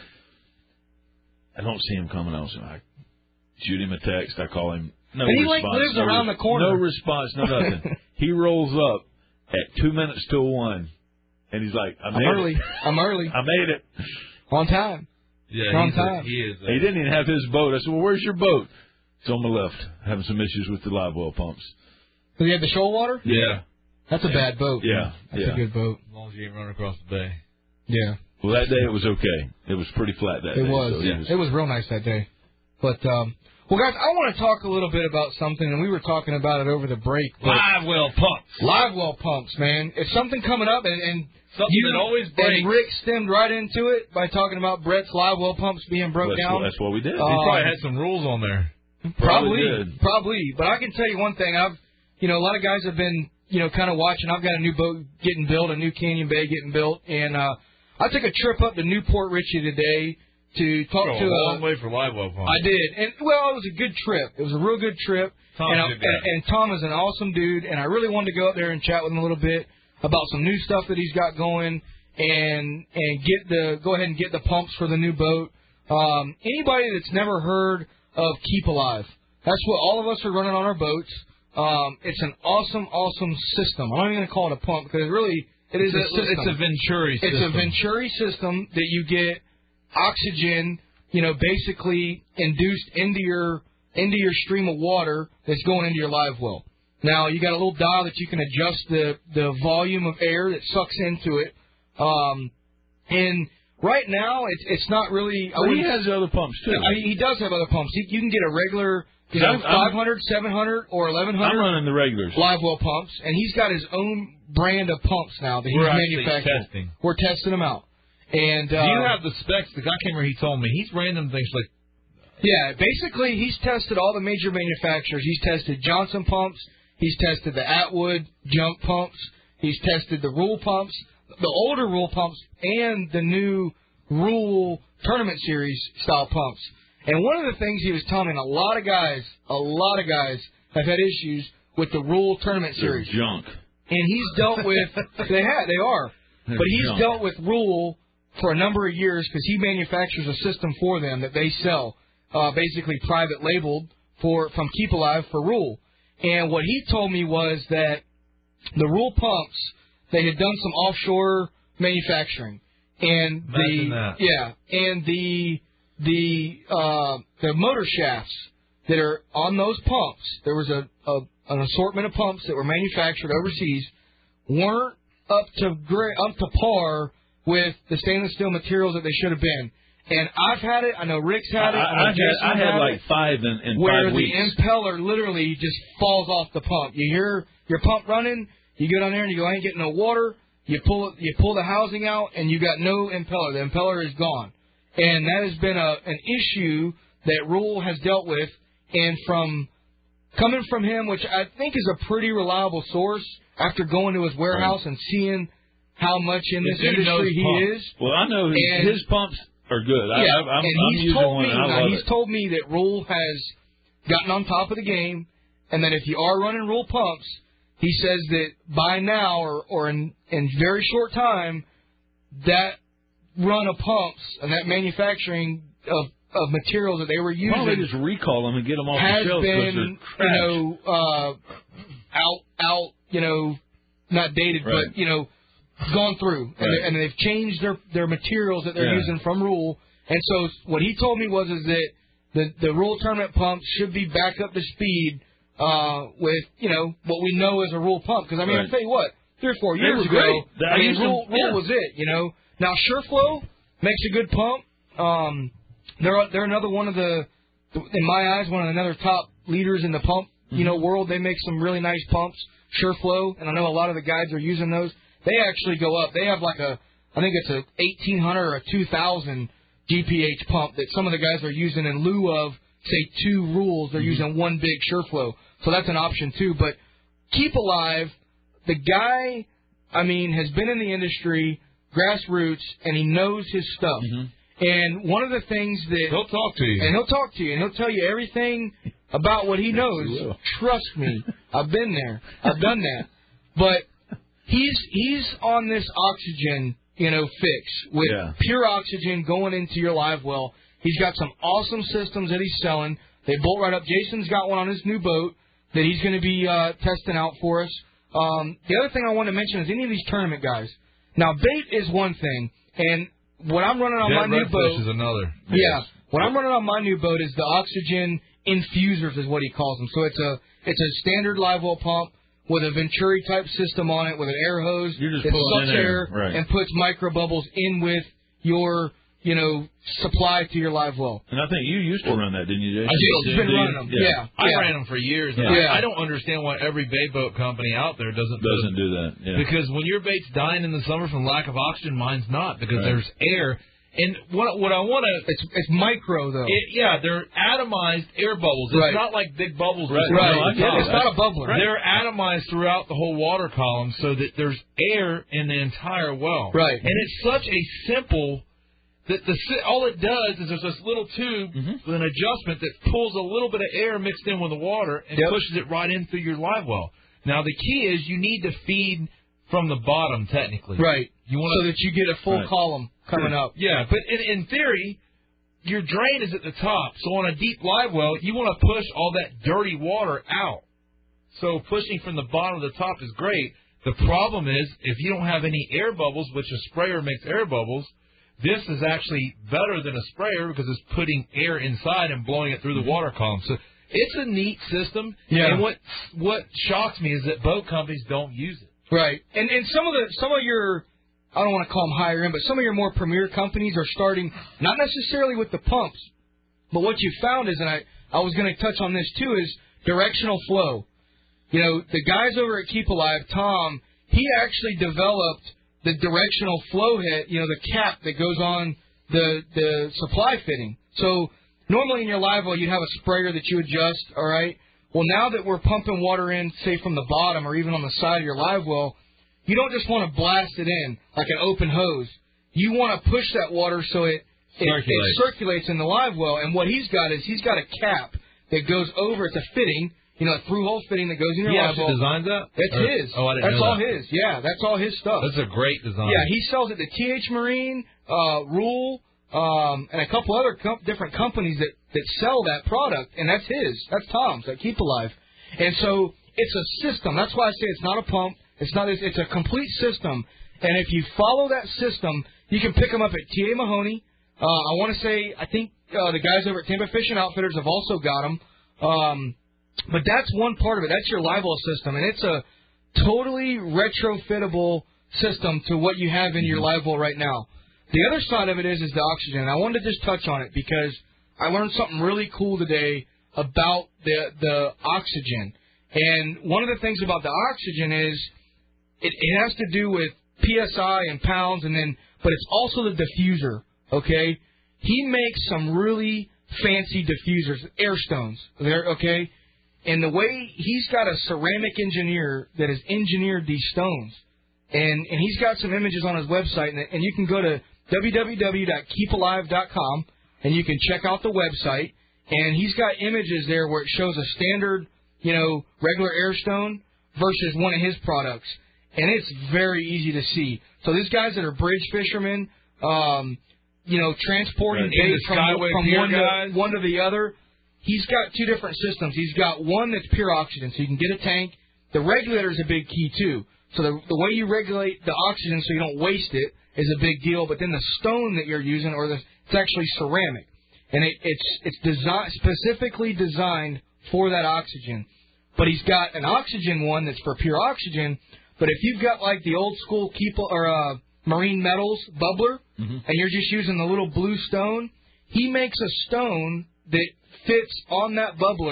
I don't see him coming out, so I shoot him a text. I call him. No and he response. lives around the corner. No response. No nothing. He rolls up at 2 minutes till 1, and he's like, "I'm early. It. I'm early. I made it on time." Yeah, on time. He is. He didn't even have his boat. I said, "Well, where's your boat?" It's on my left. Having some issues with the live well pumps. Does he have the shoal water? Yeah. That's a bad boat. Yeah. That's a good boat. As long as you ain't run across the bay. Yeah. Well, that day it was okay. It was pretty flat that day. It was. So It was real nice that day. But, well, guys, I want to talk a little bit about something, and we were talking about it over the break. Live well pumps. Live well pumps, man. It's something coming up, and something that always breaks. And Rick stemmed right into it by talking about Brett's live well pumps being broke down. That's what we did. He probably had some rules on there. Probably. But I can tell you one thing. A lot of guys have been, kind of watching. I've got a new boat getting built, a new Canyon Bay getting built, and I took a trip up to Newport Richey today to talk to a long way for live well pumps. I did, and it was a good trip. It was a real good trip. And Tom is an awesome dude, and I really wanted to go up there and chat with him a little bit about some new stuff that he's got going, and go ahead and get the pumps for the new boat. Anybody that's never heard of Keep Alive, that's what all of us are running on our boats. It's an awesome system. I'm not even going to call it a pump because it is a system. It's a Venturi system. It's a Venturi system that you get oxygen, basically induced into your stream of water that's going into your live well. Now you got a little dial that you can adjust the volume of air that sucks into it. And right now it's not really. He has other pumps too. He does have other pumps. You can get a regular. 500, 700, or 1100. I'm running the regulars. Live well pumps, and he's got his own brand of pumps now that he's manufacturing. Testing. We're testing them out. And do you have the specs? Because I can't remember. He told me he's random things like. Yeah, basically he's tested all the major manufacturers. He's tested Johnson pumps. He's tested the Atwood junk pumps. He's tested the Rule pumps, the older Rule pumps, and the new Rule Tournament Series style pumps. And one of the things he was telling me, a lot of guys have had issues with the Rule Tournament Series. They're junk. And he's dealt with, they are. But he's dealt with Rule for a number of years because he manufactures a system for them that they sell, basically private labeled from Keep Alive for Rule. And what he told me was that the Rule pumps, they had done some offshore manufacturing. And the motor shafts that are on those pumps, there was an assortment of pumps that were manufactured overseas, weren't up to par with the stainless steel materials that they should have been. And I've had it. I know Rick's had it. I had like 5 in where 5 weeks. The impeller literally just falls off the pump. You hear your pump running, you go down there and you go, I ain't getting no water. You pull the housing out, and you got no impeller. The impeller is gone. And that has been an issue that Rule has dealt with. And coming from him, which I think is a pretty reliable source, after going to his warehouse and seeing how much in this industry he is. Well, I know his pumps are good. Yeah, he's it. told me that Rule has gotten on top of the game, and that if you are running Rule pumps, he says that by now or in very short time, that run of pumps and that manufacturing of materials that they were using. Why don't they just recall them and get them off has the shelves? Been, not dated, right. but, gone through. Right. And they've changed their materials that they're using from Rule. And so what he told me was that the Rule tournament pumps should be back up to speed with, what we know as a Rule pump. Because, I'll tell you what, 3 or 4 years ago, Rule was it, Now, SureFlow makes a good pump. They're another one of in my eyes, one of another top, leaders in the pump, world. They make some really nice pumps, SureFlow, and I know a lot of the guys are using those. They actually go up. They have like I think it's a 1,800 or a 2,000 GPH pump that some of the guys are using in lieu of, say, 2 rules. They're using one big SureFlow. So that's an option, too. But Keep Alive, the guy, has been in the industry, grassroots, and he knows his stuff. And one of the things that... He'll talk to you. And he'll talk to you, and he'll tell you everything about what he knows. Trust me. I've been there. I've done that. But he's on this oxygen, fix with pure oxygen going into your live well. He's got some awesome systems that he's selling. They bolt right up. Jason's got one on his new boat that he's going to be testing out for us. The other thing I want to mention is any of these tournament guys. Now, bait is one thing, and what I'm running on my new boat is another. Yeah, what I'm running on my new boat is the oxygen infusers, is what he calls them. So it's a standard live well pump with a Venturi type system on it with an air hose. You're just that pulling sucks in air right. and puts micro bubbles in with your supply to your live well. And I think you used to run that, didn't you, Jason? I've been running them. Yeah. I ran them for years. And I don't understand why every bait boat company out there doesn't do that. Yeah. Because when your bait's dying in the summer from lack of oxygen, mine's not, because there's air. And what I want to... It's micro, though. They're atomized air bubbles. It's not like big bubbles. Right. It's not a bubbler. Right. They're atomized throughout the whole water column so that there's air in the entire well. Right. And it's such a simple... all it does is there's this little tube with an adjustment that pulls a little bit of air mixed in with the water and pushes it right in through your live well. Now, the key is you need to feed from the bottom, technically. Right. You want so that you get a full column coming up. Yeah, but in theory, your drain is at the top. So on a deep live well, you want to push all that dirty water out. So pushing from the bottom to the top is great. The problem is if you don't have any air bubbles, which a sprayer makes air bubbles, this is actually better than a sprayer because it's putting air inside and blowing it through the water column. So it's a neat system. Yeah. And what shocks me is that boat companies don't use it. Right. And some of your, I don't want to call them higher end, but some of your more premier companies are starting not necessarily with the pumps, but what you found is, and I was going to touch on this too, is directional flow. The guys over at Keep Alive, Tom, he actually developed the directional flow head, the cap that goes on the supply fitting. So normally in your live well, you'd have a sprayer that you adjust, all right? Well, now that we're pumping water in, say, from the bottom or even on the side of your live well, you don't just want to blast it in like an open hose. You want to push that water so it circulates in the live well. And what he's got a cap that goes over. It's a fitting. A through-hole fitting that goes in your live well. He designs that? That's his. Oh, I didn't That's know all that. his. Yeah, that's all his stuff. That's a great design. Yeah, he sells it to TH Marine, Rule, and a couple other different companies that sell that product, and that's his. That's Tom's, that Keep Alive. And so it's a system. That's why I say it's not a pump. It's a complete system. And if you follow that system, you can pick them up at T.A. Mahoney. I want to say, I think the guys over at Tampa Fishing Outfitters have also got them. But that's one part of it. That's your live well system, and it's a totally retrofittable system to what you have in your live well right now. The other side of it is the oxygen. And I wanted to just touch on it because I learned something really cool today about the oxygen. And one of the things about the oxygen is it has to do with PSI and pounds, but it's also the diffuser, okay? He makes some really fancy diffusers, air stones, okay? And the way he's got a ceramic engineer that has engineered these stones, and he's got some images on his website, and you can go to www.keepalive.com, and you can check out the website, and he's got images there where it shows a standard, regular air stone versus one of his products, and it's very easy to see. So these guys that are bridge fishermen, transporting bait from one to the other, he's got two different systems. He's got one that's pure oxygen, so you can get a tank. The regulator is a big key, too. So the way you regulate the oxygen so you don't waste it is a big deal. But then the stone that you're using, it's actually ceramic. And it's specifically designed for that oxygen. But he's got an oxygen one that's for pure oxygen. But if you've got like the old school Marine Metals bubbler, and you're just using the little blue stone, he makes a stone that fits on that bubbler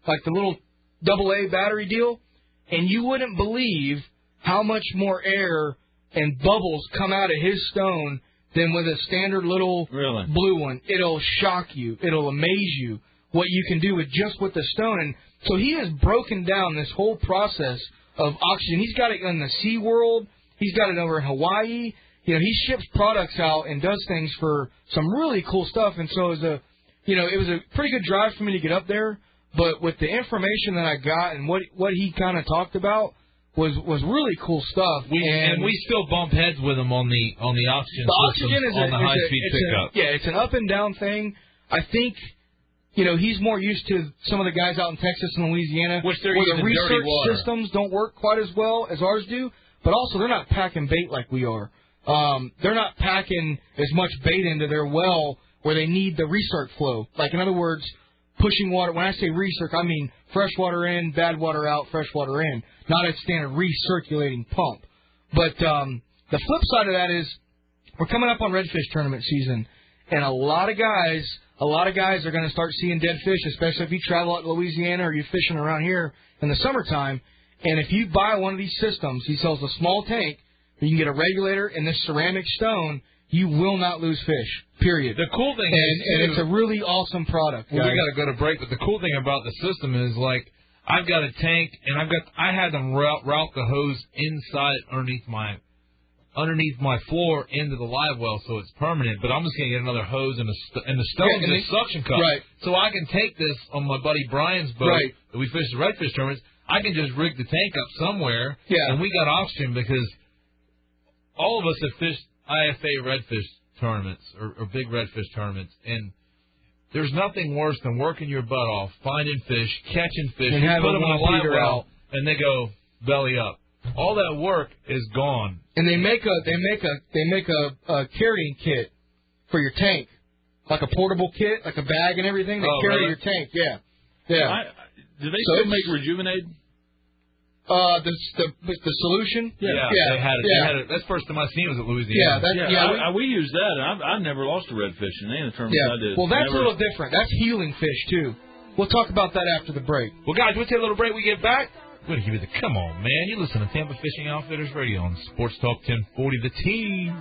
like the little AA battery deal, and you wouldn't believe how much more air and bubbles come out of his stone than with a standard little blue one. It'll shock you. It'll amaze you what you can do with the stone. And so he has broken down this whole process of oxygen. He's got it in the Sea World. He's got it over in Hawaii. He ships products out and does things for some really cool stuff. And so it was a pretty good drive for me to get up there. But with the information that I got and what he kind of talked about was really cool stuff. We still bump heads with him on the oxygen systems on the high speed pickup. It's an up and down thing. I think he's more used to some of the guys out in Texas and Louisiana, where the research systems don't work quite as well as ours do. But also, they're not packing bait like we are. They're not packing as much bait into their well where they need the recirc flow. Like, in other words, pushing water. When I say recirc, I mean fresh water in, bad water out, fresh water in. Not a standard recirculating pump. But the flip side of that is we're coming up on redfish tournament season, and a lot of guys are going to start seeing dead fish, especially if you travel out to Louisiana or you're fishing around here in the summertime. And if you buy one of these systems, he sells a small tank, you can get a regulator and this ceramic stone, you will not lose fish, period. The cool thing and it's a really awesome product. Well, we got to go to break, but the cool thing about the system is, like, I've got a tank, and I had them route the hose inside underneath my floor into the live well, so it's permanent. But I'm just gonna get another hose and the stone and a suction cup, so I can take this on my buddy Brian's boat that we fish the redfish tournaments. I can just rig the tank up somewhere, and we got oxygen because all of us have fished IFA redfish tournaments or big redfish tournaments, and there's nothing worse than working your butt off, finding fish, catching fish, and you put them in a live well, and they go belly up. All that work is gone. And they make a carrying kit for your tank, like a portable kit, like a bag and everything. They carry your tank. Yeah. Do they still make Rejuvenate? The solution? Yeah, they had it. That's the first time I seen it was at Louisiana. We used that, and I've never lost a redfish in any of the tournaments I did. Well, that's a little different. That's healing fish, too. We'll talk about that after the break. Well, guys, we'll take a little break. We get back. We're going to give you the come on, man. You listen to Tampa Fishing Outfitters Radio on Sports Talk 1040, The Team.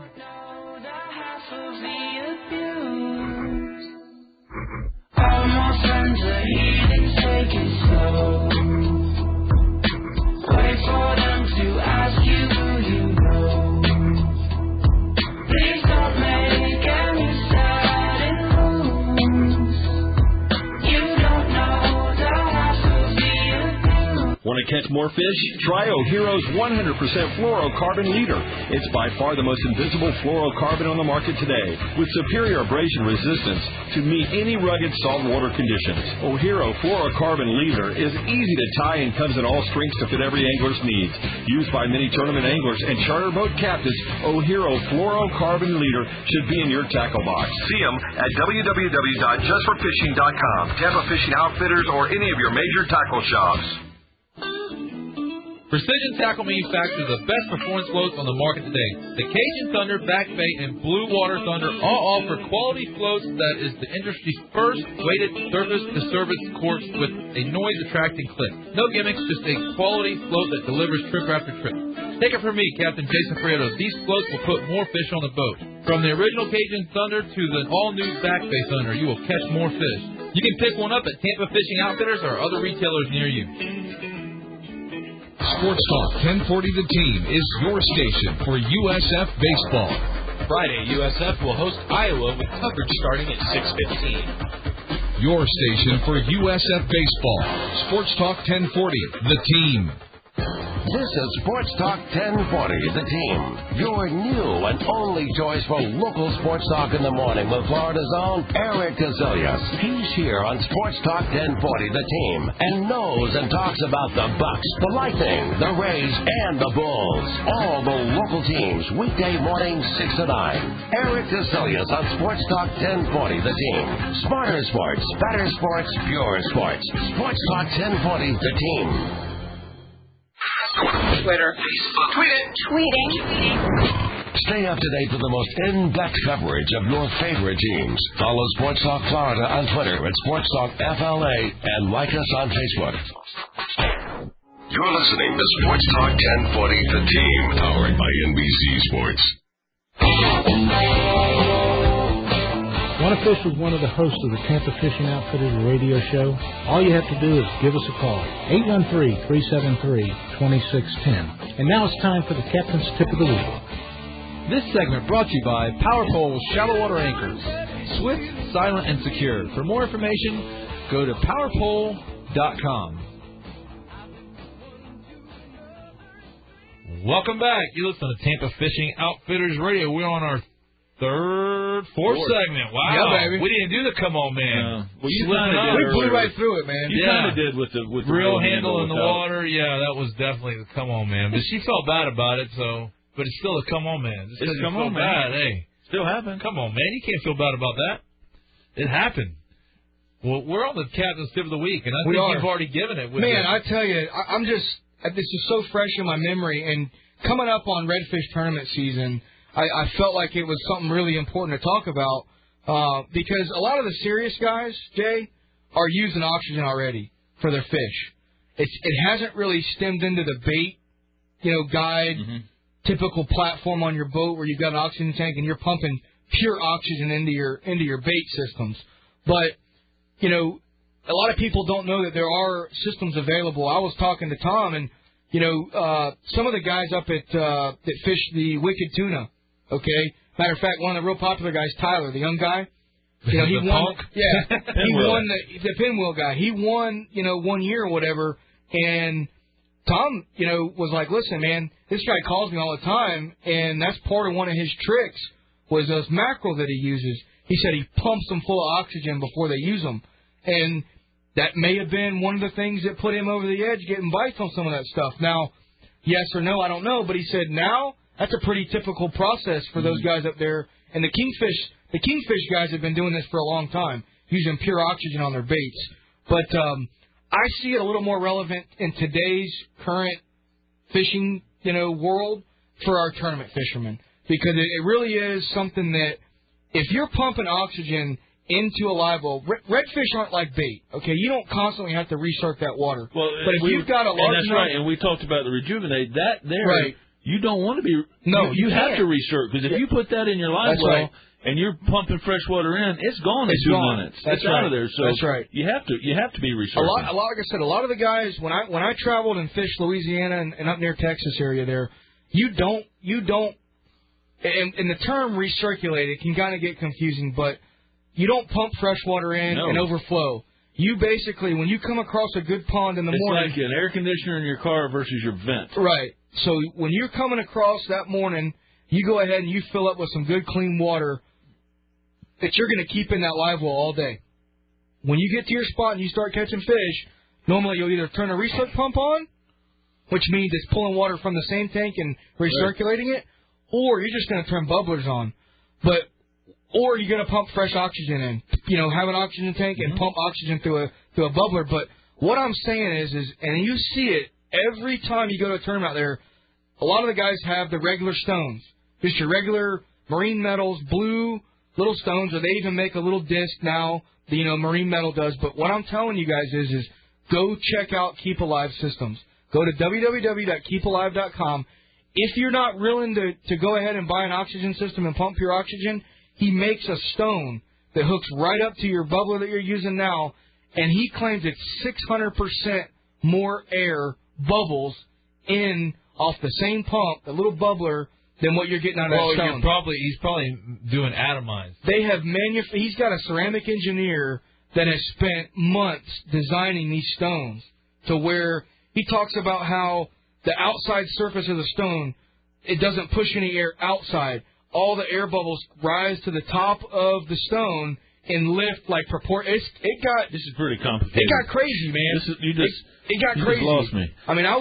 All my friends are heathens, take it slow. Wait for them to ask you who you know. Please don't make any sudden moves. You don't know the hassle be abused. Want to catch more fish? Try O'Hero's 100% fluorocarbon leader. It's by far the most invisible fluorocarbon on the market today, with superior abrasion resistance to meet any rugged saltwater conditions. O'Hero fluorocarbon leader is easy to tie and comes in all strengths to fit every angler's needs. Used by many tournament anglers and charter boat captains, O'Hero fluorocarbon leader should be in your tackle box. See them at www.justforfishing.com, Tampa Fishing Outfitters, or any of your major tackle shops. Precision Tackle manufactures the best performance floats on the market today. The Cajun Thunder, Back Bait, and Blue Water Thunder all offer quality floats that is the industry's first weighted surface-to-surface course with a noise-attracting clip. No gimmicks, just a quality float that delivers trip after trip. Take it from me, Captain Jason Prieto. These floats will put more fish on the boat. From the original Cajun Thunder to the all-new Back Bait Thunder, you will catch more fish. You can pick one up at Tampa Fishing Outfitters or other retailers near you. Sports Talk 1040 The Team is your station for USF baseball. Friday, USF will host Iowa with coverage starting at 6:15. Your station for USF baseball. Sports Talk 1040 The Team. This is Sports Talk 1040, The Team, your new and only choice for local sports talk in the morning with Florida's own Eric Casillas. He's here on Sports Talk 1040, The Team, and knows and talks about the Bucks, the Lightning, the Rays, and the Bulls. All the local teams, weekday morning 6 to 9. Eric Casillas on Sports Talk 1040, The Team. Smarter sports, better sports, pure sports. Sports Talk 1040, The Team. Twitter. Facebook. Tweet it. Tweeting. Stay up to date with the most in-depth coverage of your favorite teams. Follow Sports Talk Florida on Twitter at Sports Talk FLA and like us on Facebook. You're listening to Sports Talk 1040, The Team, powered by NBC Sports. Want to fish with one of the hosts of the Tampa Fishing Outfitters radio show? All you have to do is give us a call, 813-373-2610. And now it's time for the Captain's Tip of the Week. This segment brought to you by Power Pole's Shallow Water Anchors. Swift, silent, and secure. For more information, go to powerpole.com. Welcome back. You listen to Tampa Fishing Outfitters Radio. We're on our fourth segment. Wow. Yeah, baby. We didn't do the come on, man. Well, you kind of did. We blew right through it, man. You kind of did with the real handle in the water. Yeah, that was definitely the come on, man. But she felt bad about it, so. But it's still a come on, man. Just it's come on, man. Bad, hey. Still happened. Come on, man. You can't feel bad about that. It happened. Well, we're on the Captain's Tip of the Week, and I think you've already given it. Man, I tell you, I'm just. This is so fresh in my memory, and coming up on Redfish tournament season, I felt like it was something really important to talk about because a lot of the serious guys, Jay, are using oxygen already for their fish. It hasn't really stemmed into the bait, guide, typical platform on your boat where you've got an oxygen tank and you're pumping pure oxygen into your bait systems. But a lot of people don't know that there are systems available. I was talking to Tom, and some of the guys up at that fish the Wicked Tuna. Okay, matter of fact, one of the real popular guys, Tyler, the young guy. He won. Yeah, he won the pinwheel guy. He won 1 year or whatever. And Tom, was like, listen, man, this guy calls me all the time, and that's part of one of his tricks was those mackerel that he uses. He said he pumps them full of oxygen before they use them, and that may have been one of the things that put him over the edge, getting bites on some of that stuff. Now, yes or no, I don't know, but he said now that's a pretty typical process for those guys up there. And the kingfish guys have been doing this for a long time, using pure oxygen on their baits. But I see it a little more relevant in today's current fishing, world for our tournament fishermen, because it really is something that if you're pumping oxygen into a live well, redfish aren't like bait. Okay, you don't constantly have to recirculate that water. Well, but if you've got a large and that's right, and we talked about the rejuvenate that there. Right. You don't want to be. No, you have to recirculate because if you put that in your live well and you're pumping fresh water in, it's gone in 2 minutes. It's out of there. So that's right. You have to be recirculating. A lot, like I said, a lot of the guys when I traveled and fished Louisiana and up near Texas area there, you don't. And the term recirculate, it can kind of get confusing, but you don't pump fresh water in and overflow. You basically, when you come across a good pond in the morning... It's like an air conditioner in your car versus your vent. Right. So when you're coming across that morning, you go ahead and you fill up with some good, clean water that you're going to keep in that live well all day. When you get to your spot and you start catching fish, normally you'll either turn a recirc pump on, which means it's pulling water from the same tank and recirculating it, or you're just going to turn bubblers on. Or you're going to pump fresh oxygen in. Have an oxygen tank and pump oxygen through a bubbler. But what I'm saying is, and you see it every time you go to a tournament out there, a lot of the guys have the regular stones. Just your regular Marine Metals, blue little stones, or they even make a little disc now, Marine Metal does. But what I'm telling you guys is go check out Keep Alive Systems. Go to www.keepalive.com. If you're not willing to go ahead and buy an oxygen system and pump pure oxygen, he makes a stone that hooks right up to your bubbler that you're using now, and he claims it's 600% more air bubbles in off the same pump, the little bubbler, than what you're getting out of that stone. He's probably doing atomized. They have he's got a ceramic engineer that has spent months designing these stones to where he talks about how the outside surface of the stone, it doesn't push any air outside. All the air bubbles rise to the top of the stone and lift like proportion. This is pretty complicated. It got crazy, man. It got crazy. Just lost me. I mean, I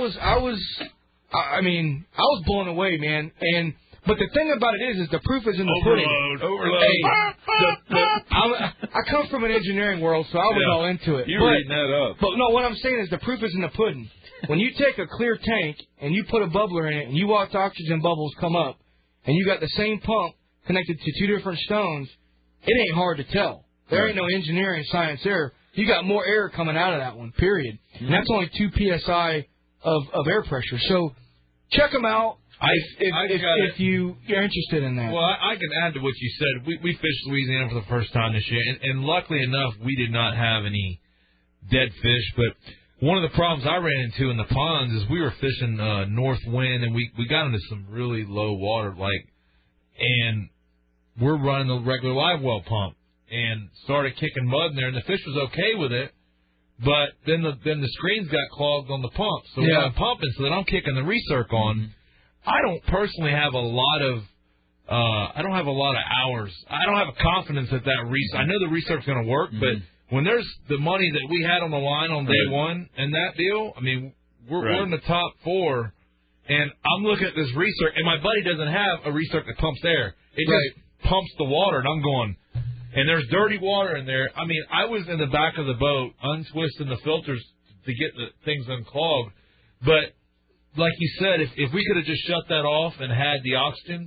was blown away, man. But the thing about it is the proof is in the pudding. Overload. Hey, I come from an engineering world, so I was all into it. You're reading that up. But no, what I'm saying is the proof is in the pudding. When you take a clear tank and you put a bubbler in it and you watch oxygen bubbles come up, and you got the same pump connected to 2 different stones, it ain't hard to tell. There ain't no engineering science there. You got more air coming out of that one, period. Mm-hmm. And that's only 2 psi of air pressure. So check them out if you're interested in that. Well, I can add to what you said. We fished Louisiana for the first time this year, and luckily enough, we did not have any dead fish. But one of the problems I ran into in the ponds is we were fishing north wind, and we got into some really low water, and we're running the regular live well pump, and started kicking mud in there, and the fish was okay with it. But then the screens got clogged on the pump, so when I'm pumping, so that I'm kicking the recirc on. I don't personally have a lot of hours. I don't have a confidence that recirc. I know the recirc's going to work, but when there's the money that we had on the line on day one and that deal, I mean, we're in the top 4, and I'm looking at this recirc, and my buddy doesn't have a recirc that pumps air. It just pumps the water, and I'm going. And there's dirty water in there. I mean, I was in the back of the boat untwisting the filters to get the things unclogged, but like you said, if we could have just shut that off and had the oxygen,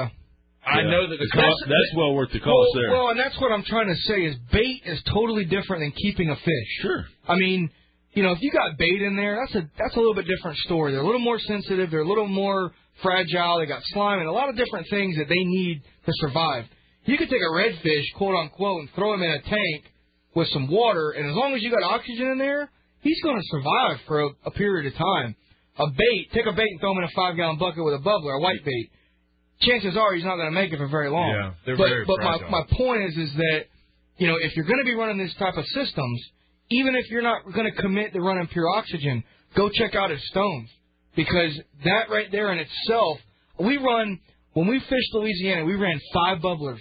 I know that the cost that's well worth the cost there. Well, and that's what I'm trying to say is bait is totally different than keeping a fish. Sure. I mean, if you got bait in there, that's a little bit different story. They're a little more sensitive. They're a little more fragile. They got slime and a lot of different things that they need to survive. You could take a redfish, quote unquote, and throw him in a tank with some water, and as long as you got oxygen in there, he's going to survive for a period of time. Take a bait and throw him in a 5-gallon bucket with a bubbler, a white bait. Chances are he's not going to make it for very long. Yeah, they're very fragile. But my point is that, if you're going to be running this type of systems, even if you're not going to commit to running pure oxygen, go check out his stones. Because that right there in itself, when we fished Louisiana, we ran 5 bubblers,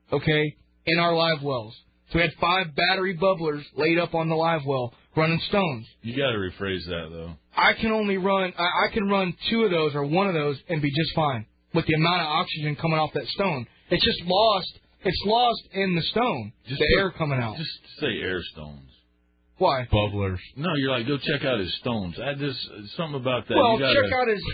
in our live wells. So we had 5 battery bubblers laid up on the live well running stones. You got to rephrase that, though. I can run 2 of those or 1 of those and be just fine with the amount of oxygen coming off that stone. It's just lost. It's lost in the stone, air coming out. Just say air stones. Why? Bubblers. No, you're like, go check out his stones. Something about that. Well, check out his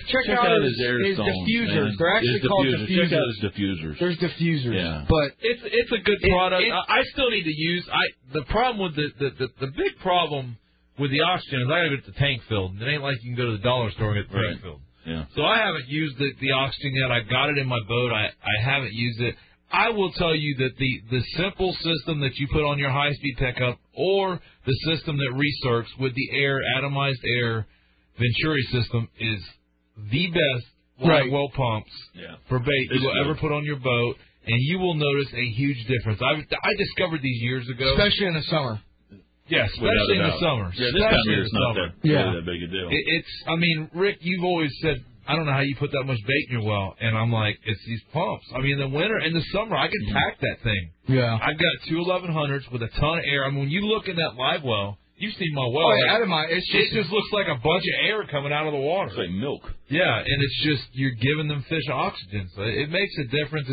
air stones, diffusers. man. They're actually called diffusers. Check out his diffusers. There's diffusers. Yeah. But it's a good product. I still need to use. The problem with the big problem with the oxygen is I got to get the tank filled. It ain't like you can go to the dollar store and get the tank filled. Yeah. So I haven't used the oxygen yet. I got it in my boat. I haven't used it. I will tell you that the simple system that you put on your high-speed pickup or the system that recircs with the atomized air Venturi system is the best well pumps for bait you will ever put on your boat, and you will notice a huge difference. I discovered these years ago. Especially in the summer. Yeah, especially in the summer. Yeah, this time of year it's not that big a deal. I mean, Rick, you've always said, I don't know how you put that much bait in your well. And I'm like, it's these pumps. I mean, in the winter, in the summer, I can pack that thing. Yeah. I've got 2 1100s with a ton of air. I mean, when you look in that live well, you've seen my well. It just looks like a bunch of air coming out of the water. It's like milk. Yeah, and it's just, you're giving them fish oxygen. So it makes a difference.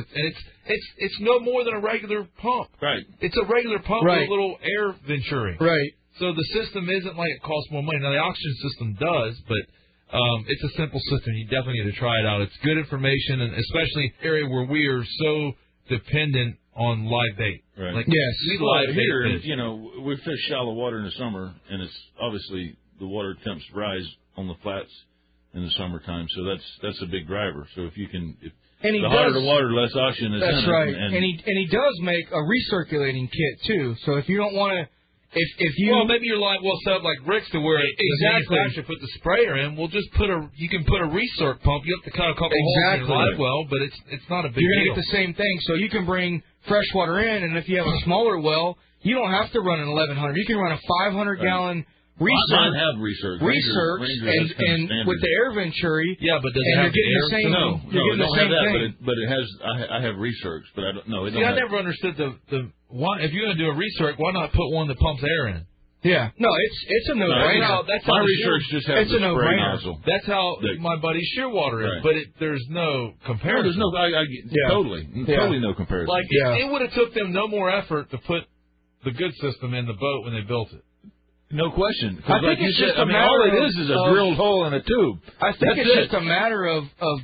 It's no more than a regular pump. Right. It's a regular pump with a little air Venturi. Right. So the system isn't like it costs more money. Now, the oxygen system does, but it's a simple system. You definitely need to try it out. It's good information, and especially an area where we are so dependent on live bait. Right. Like, yes. We Well, live here, bait fish. we fish shallow water in the summer, and it's obviously the water temps rise on the flats in the summertime, so that's a big driver. So if you can, the hotter the water, less oxygen is in it. That's right. And he does make a recirculating kit too. So if you don't want to. Maybe you're live well set up like Rick's to where the manufacturer put the sprayer in. We'll just you can put a recirc pump. You have to cut a couple holes in your live well, but it's not a big deal. You're going to get the same thing. So you can bring fresh water in, and if you have a smaller well, you don't have to run an 1100. You can run a 500-gallon recirc. I have recirc. And with the air Venturi. Yeah, but does it have the air? No, you're getting the same thing. But it has. I have recircs, but I don't know. I never understood the why. If you're going to do a recirc, why not put one that pumps air in? Yeah, no, it's a no-brainer. That's my research just has it's a no-brainer. Nozzle. That's how my buddy Shearwater is, but there's no comparison. No, there's totally no comparison. Like it would have took them no more effort to put the good system in the boat when they built it. No question. I think it's just a matter all it is a drilled hole in a tube. I think it's just a matter of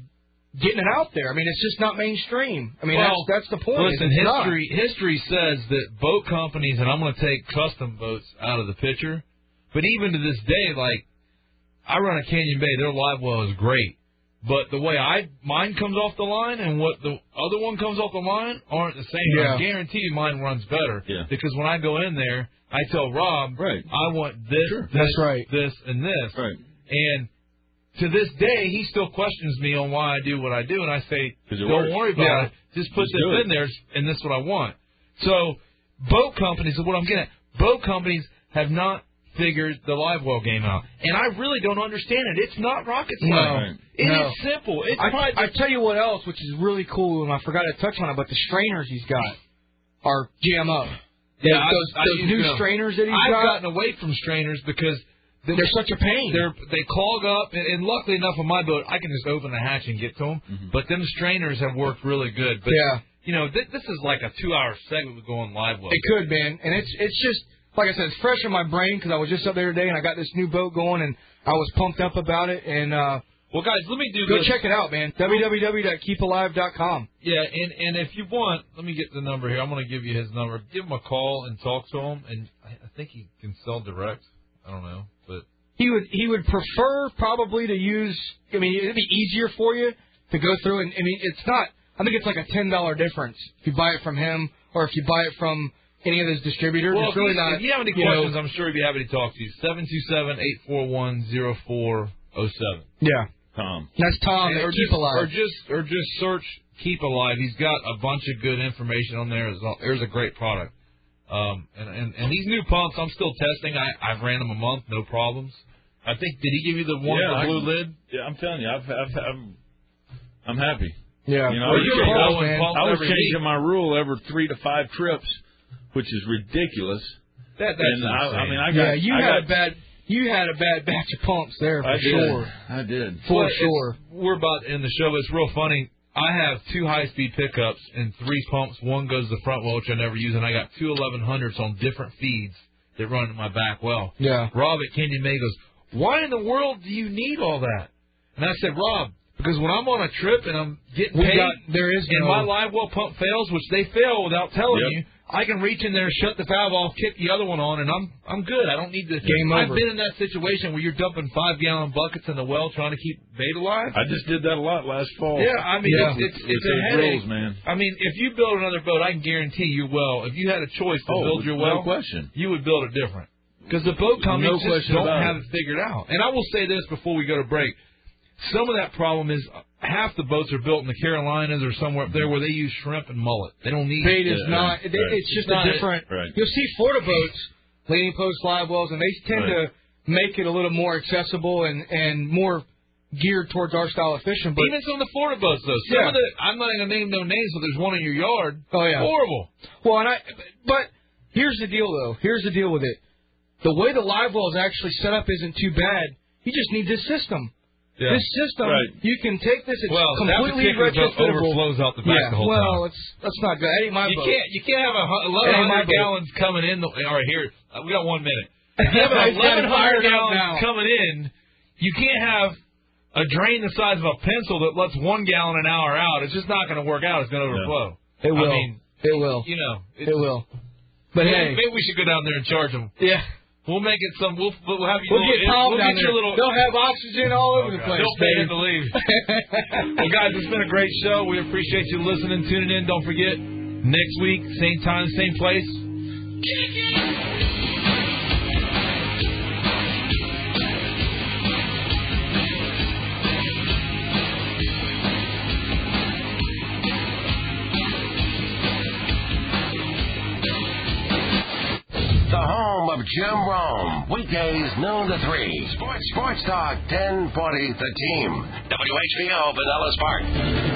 getting it out there. I mean, it's just not mainstream. I mean, Well, that's the point. Listen, It's not. history says that boat companies, and I'm going to take custom boats out of the picture, but even to this day, like, I run a Canyon Bay, their live well is great. But the way mine comes off the line and what the other one comes off the line aren't the same. Yeah. I guarantee you mine runs better. Yeah. Because when I go in there, I tell Rob, Right. I want this, Sure. this, That's right. this, and this. Right. And to this day, he still questions me on why I do what I do, and I say, 'Cause it don't works. worry about Yeah. it. Just put Just do this it. in there, and this is what I want. So boat companies, is what I'm getting at, boat companies have not figured the live well game out. And I really don't understand it. It's not rocket science. It is simple. It's I tell you what else, which is really cool, and I forgot to touch on it, but the strainers he's got are GMO. Yeah, those new strainers that he's I've got. gotten away from strainers because they're such a pain. They clog up, and luckily enough on my boat, I can just open the hatch and get to them. Mm-hmm. But them strainers have worked really good. But, Yeah. you know, this is like a 2-hour segment we go on live well. It could, man, and it's just like I said, it's fresh in my brain because I was just up there today and I got this new boat going and I was pumped up about it. And well, guys, let me do go this. check it out, man. www.keepalive.com. Yeah, and if you want, let me get the number here. I'm going to give you his number. Give him a call and talk to him, and I think he can sell direct. I don't know, but He would prefer probably to use. I mean, it'd be easier for you to go through, and I mean, it's not. I think it's like a $10 difference if you buy it from him or if you buy it from any of his distributors. well, It's really not. if you have any questions, I'm sure he'd be happy to talk to you. 727-841-0407. Yeah. Tom. That's Tom at Keep Alive. Or just search Keep Alive. He's got a bunch of good information on there. There's a great product. And these new pumps, I'm still testing. I've ran them a month, no problems. I think, did he give you the one with the blue lid? Yeah, I'm telling you, I'm happy. Yeah. You know, Well, you're close, man. I was changing my rule every 3 to 5 trips, which is ridiculous. That's and I mean, I got. Yeah, you had a bad batch of pumps there for sure. I did. For sure. We're about to end the show, but it's real funny. I have 2 high-speed pickups and 3 pumps. One goes to the front well, which I never use, and I got 2 1100s on different feeds that run in my back well. Yeah. Rob at Canyon May goes, "Why in the world do you need all that?" And I said, "Rob, because when I'm on a trip and I'm getting paid, and my live well pump fails, which they fail without telling you, I can reach in there, shut the valve off, kick the other one on, and I'm good. I don't need to. Game I've over. been in that situation where you're dumping 5-gallon buckets in the well trying to keep bait alive. I just did that a lot last fall. Yeah, I mean, it's With a those headache. rules, man. I mean, if you build another boat, I can guarantee you will. If you had a choice to build your well, no question, you would build it different. Because the boat companies just question don't about have it figured out. And I will say this before we go to break. Some of that problem is half the boats are built in the Carolinas or somewhere up there where they use shrimp and mullet. They don't need Bait is not. It's just a different. You'll see Florida boats, leaning post live wells, and they tend to make it a little more accessible and more geared towards our style of fishing. But even some of the Florida boats, though. Some of the, I'm not going to name no names, but there's one in your yard. Oh yeah, horrible. Well, but here's the deal, though. Here's the deal with it. The way the live well is actually set up isn't too bad. You just need this system. Yeah. This system, you can take this. It's completely that retrofittable. overflows out the back the whole time. Well, that's not good. That ain't my boat. You can't have 1,100 gallons coming in. All right, here we got 1 minute. If you have It's got 1,100 fired up gallons now. coming in, you can't have a drain the size of a pencil that lets 1 gallon an hour out. It's just not going to work out. It's going to overflow. It will. I mean, it will. You know, it will. But hey, maybe we should go down there and charge them. Yeah. We'll make it some. We'll have you. We'll get Tom down get there. your little. They'll have oxygen all over the place. They'll pay him to leave. Well, guys, it's been a great show. We appreciate you listening, tuning in. Don't forget, next week, same time, same place. The home of Jim Rome. Weekdays noon to 3. Sports Talk 1040 The Team. WHBO, Pinellas Park.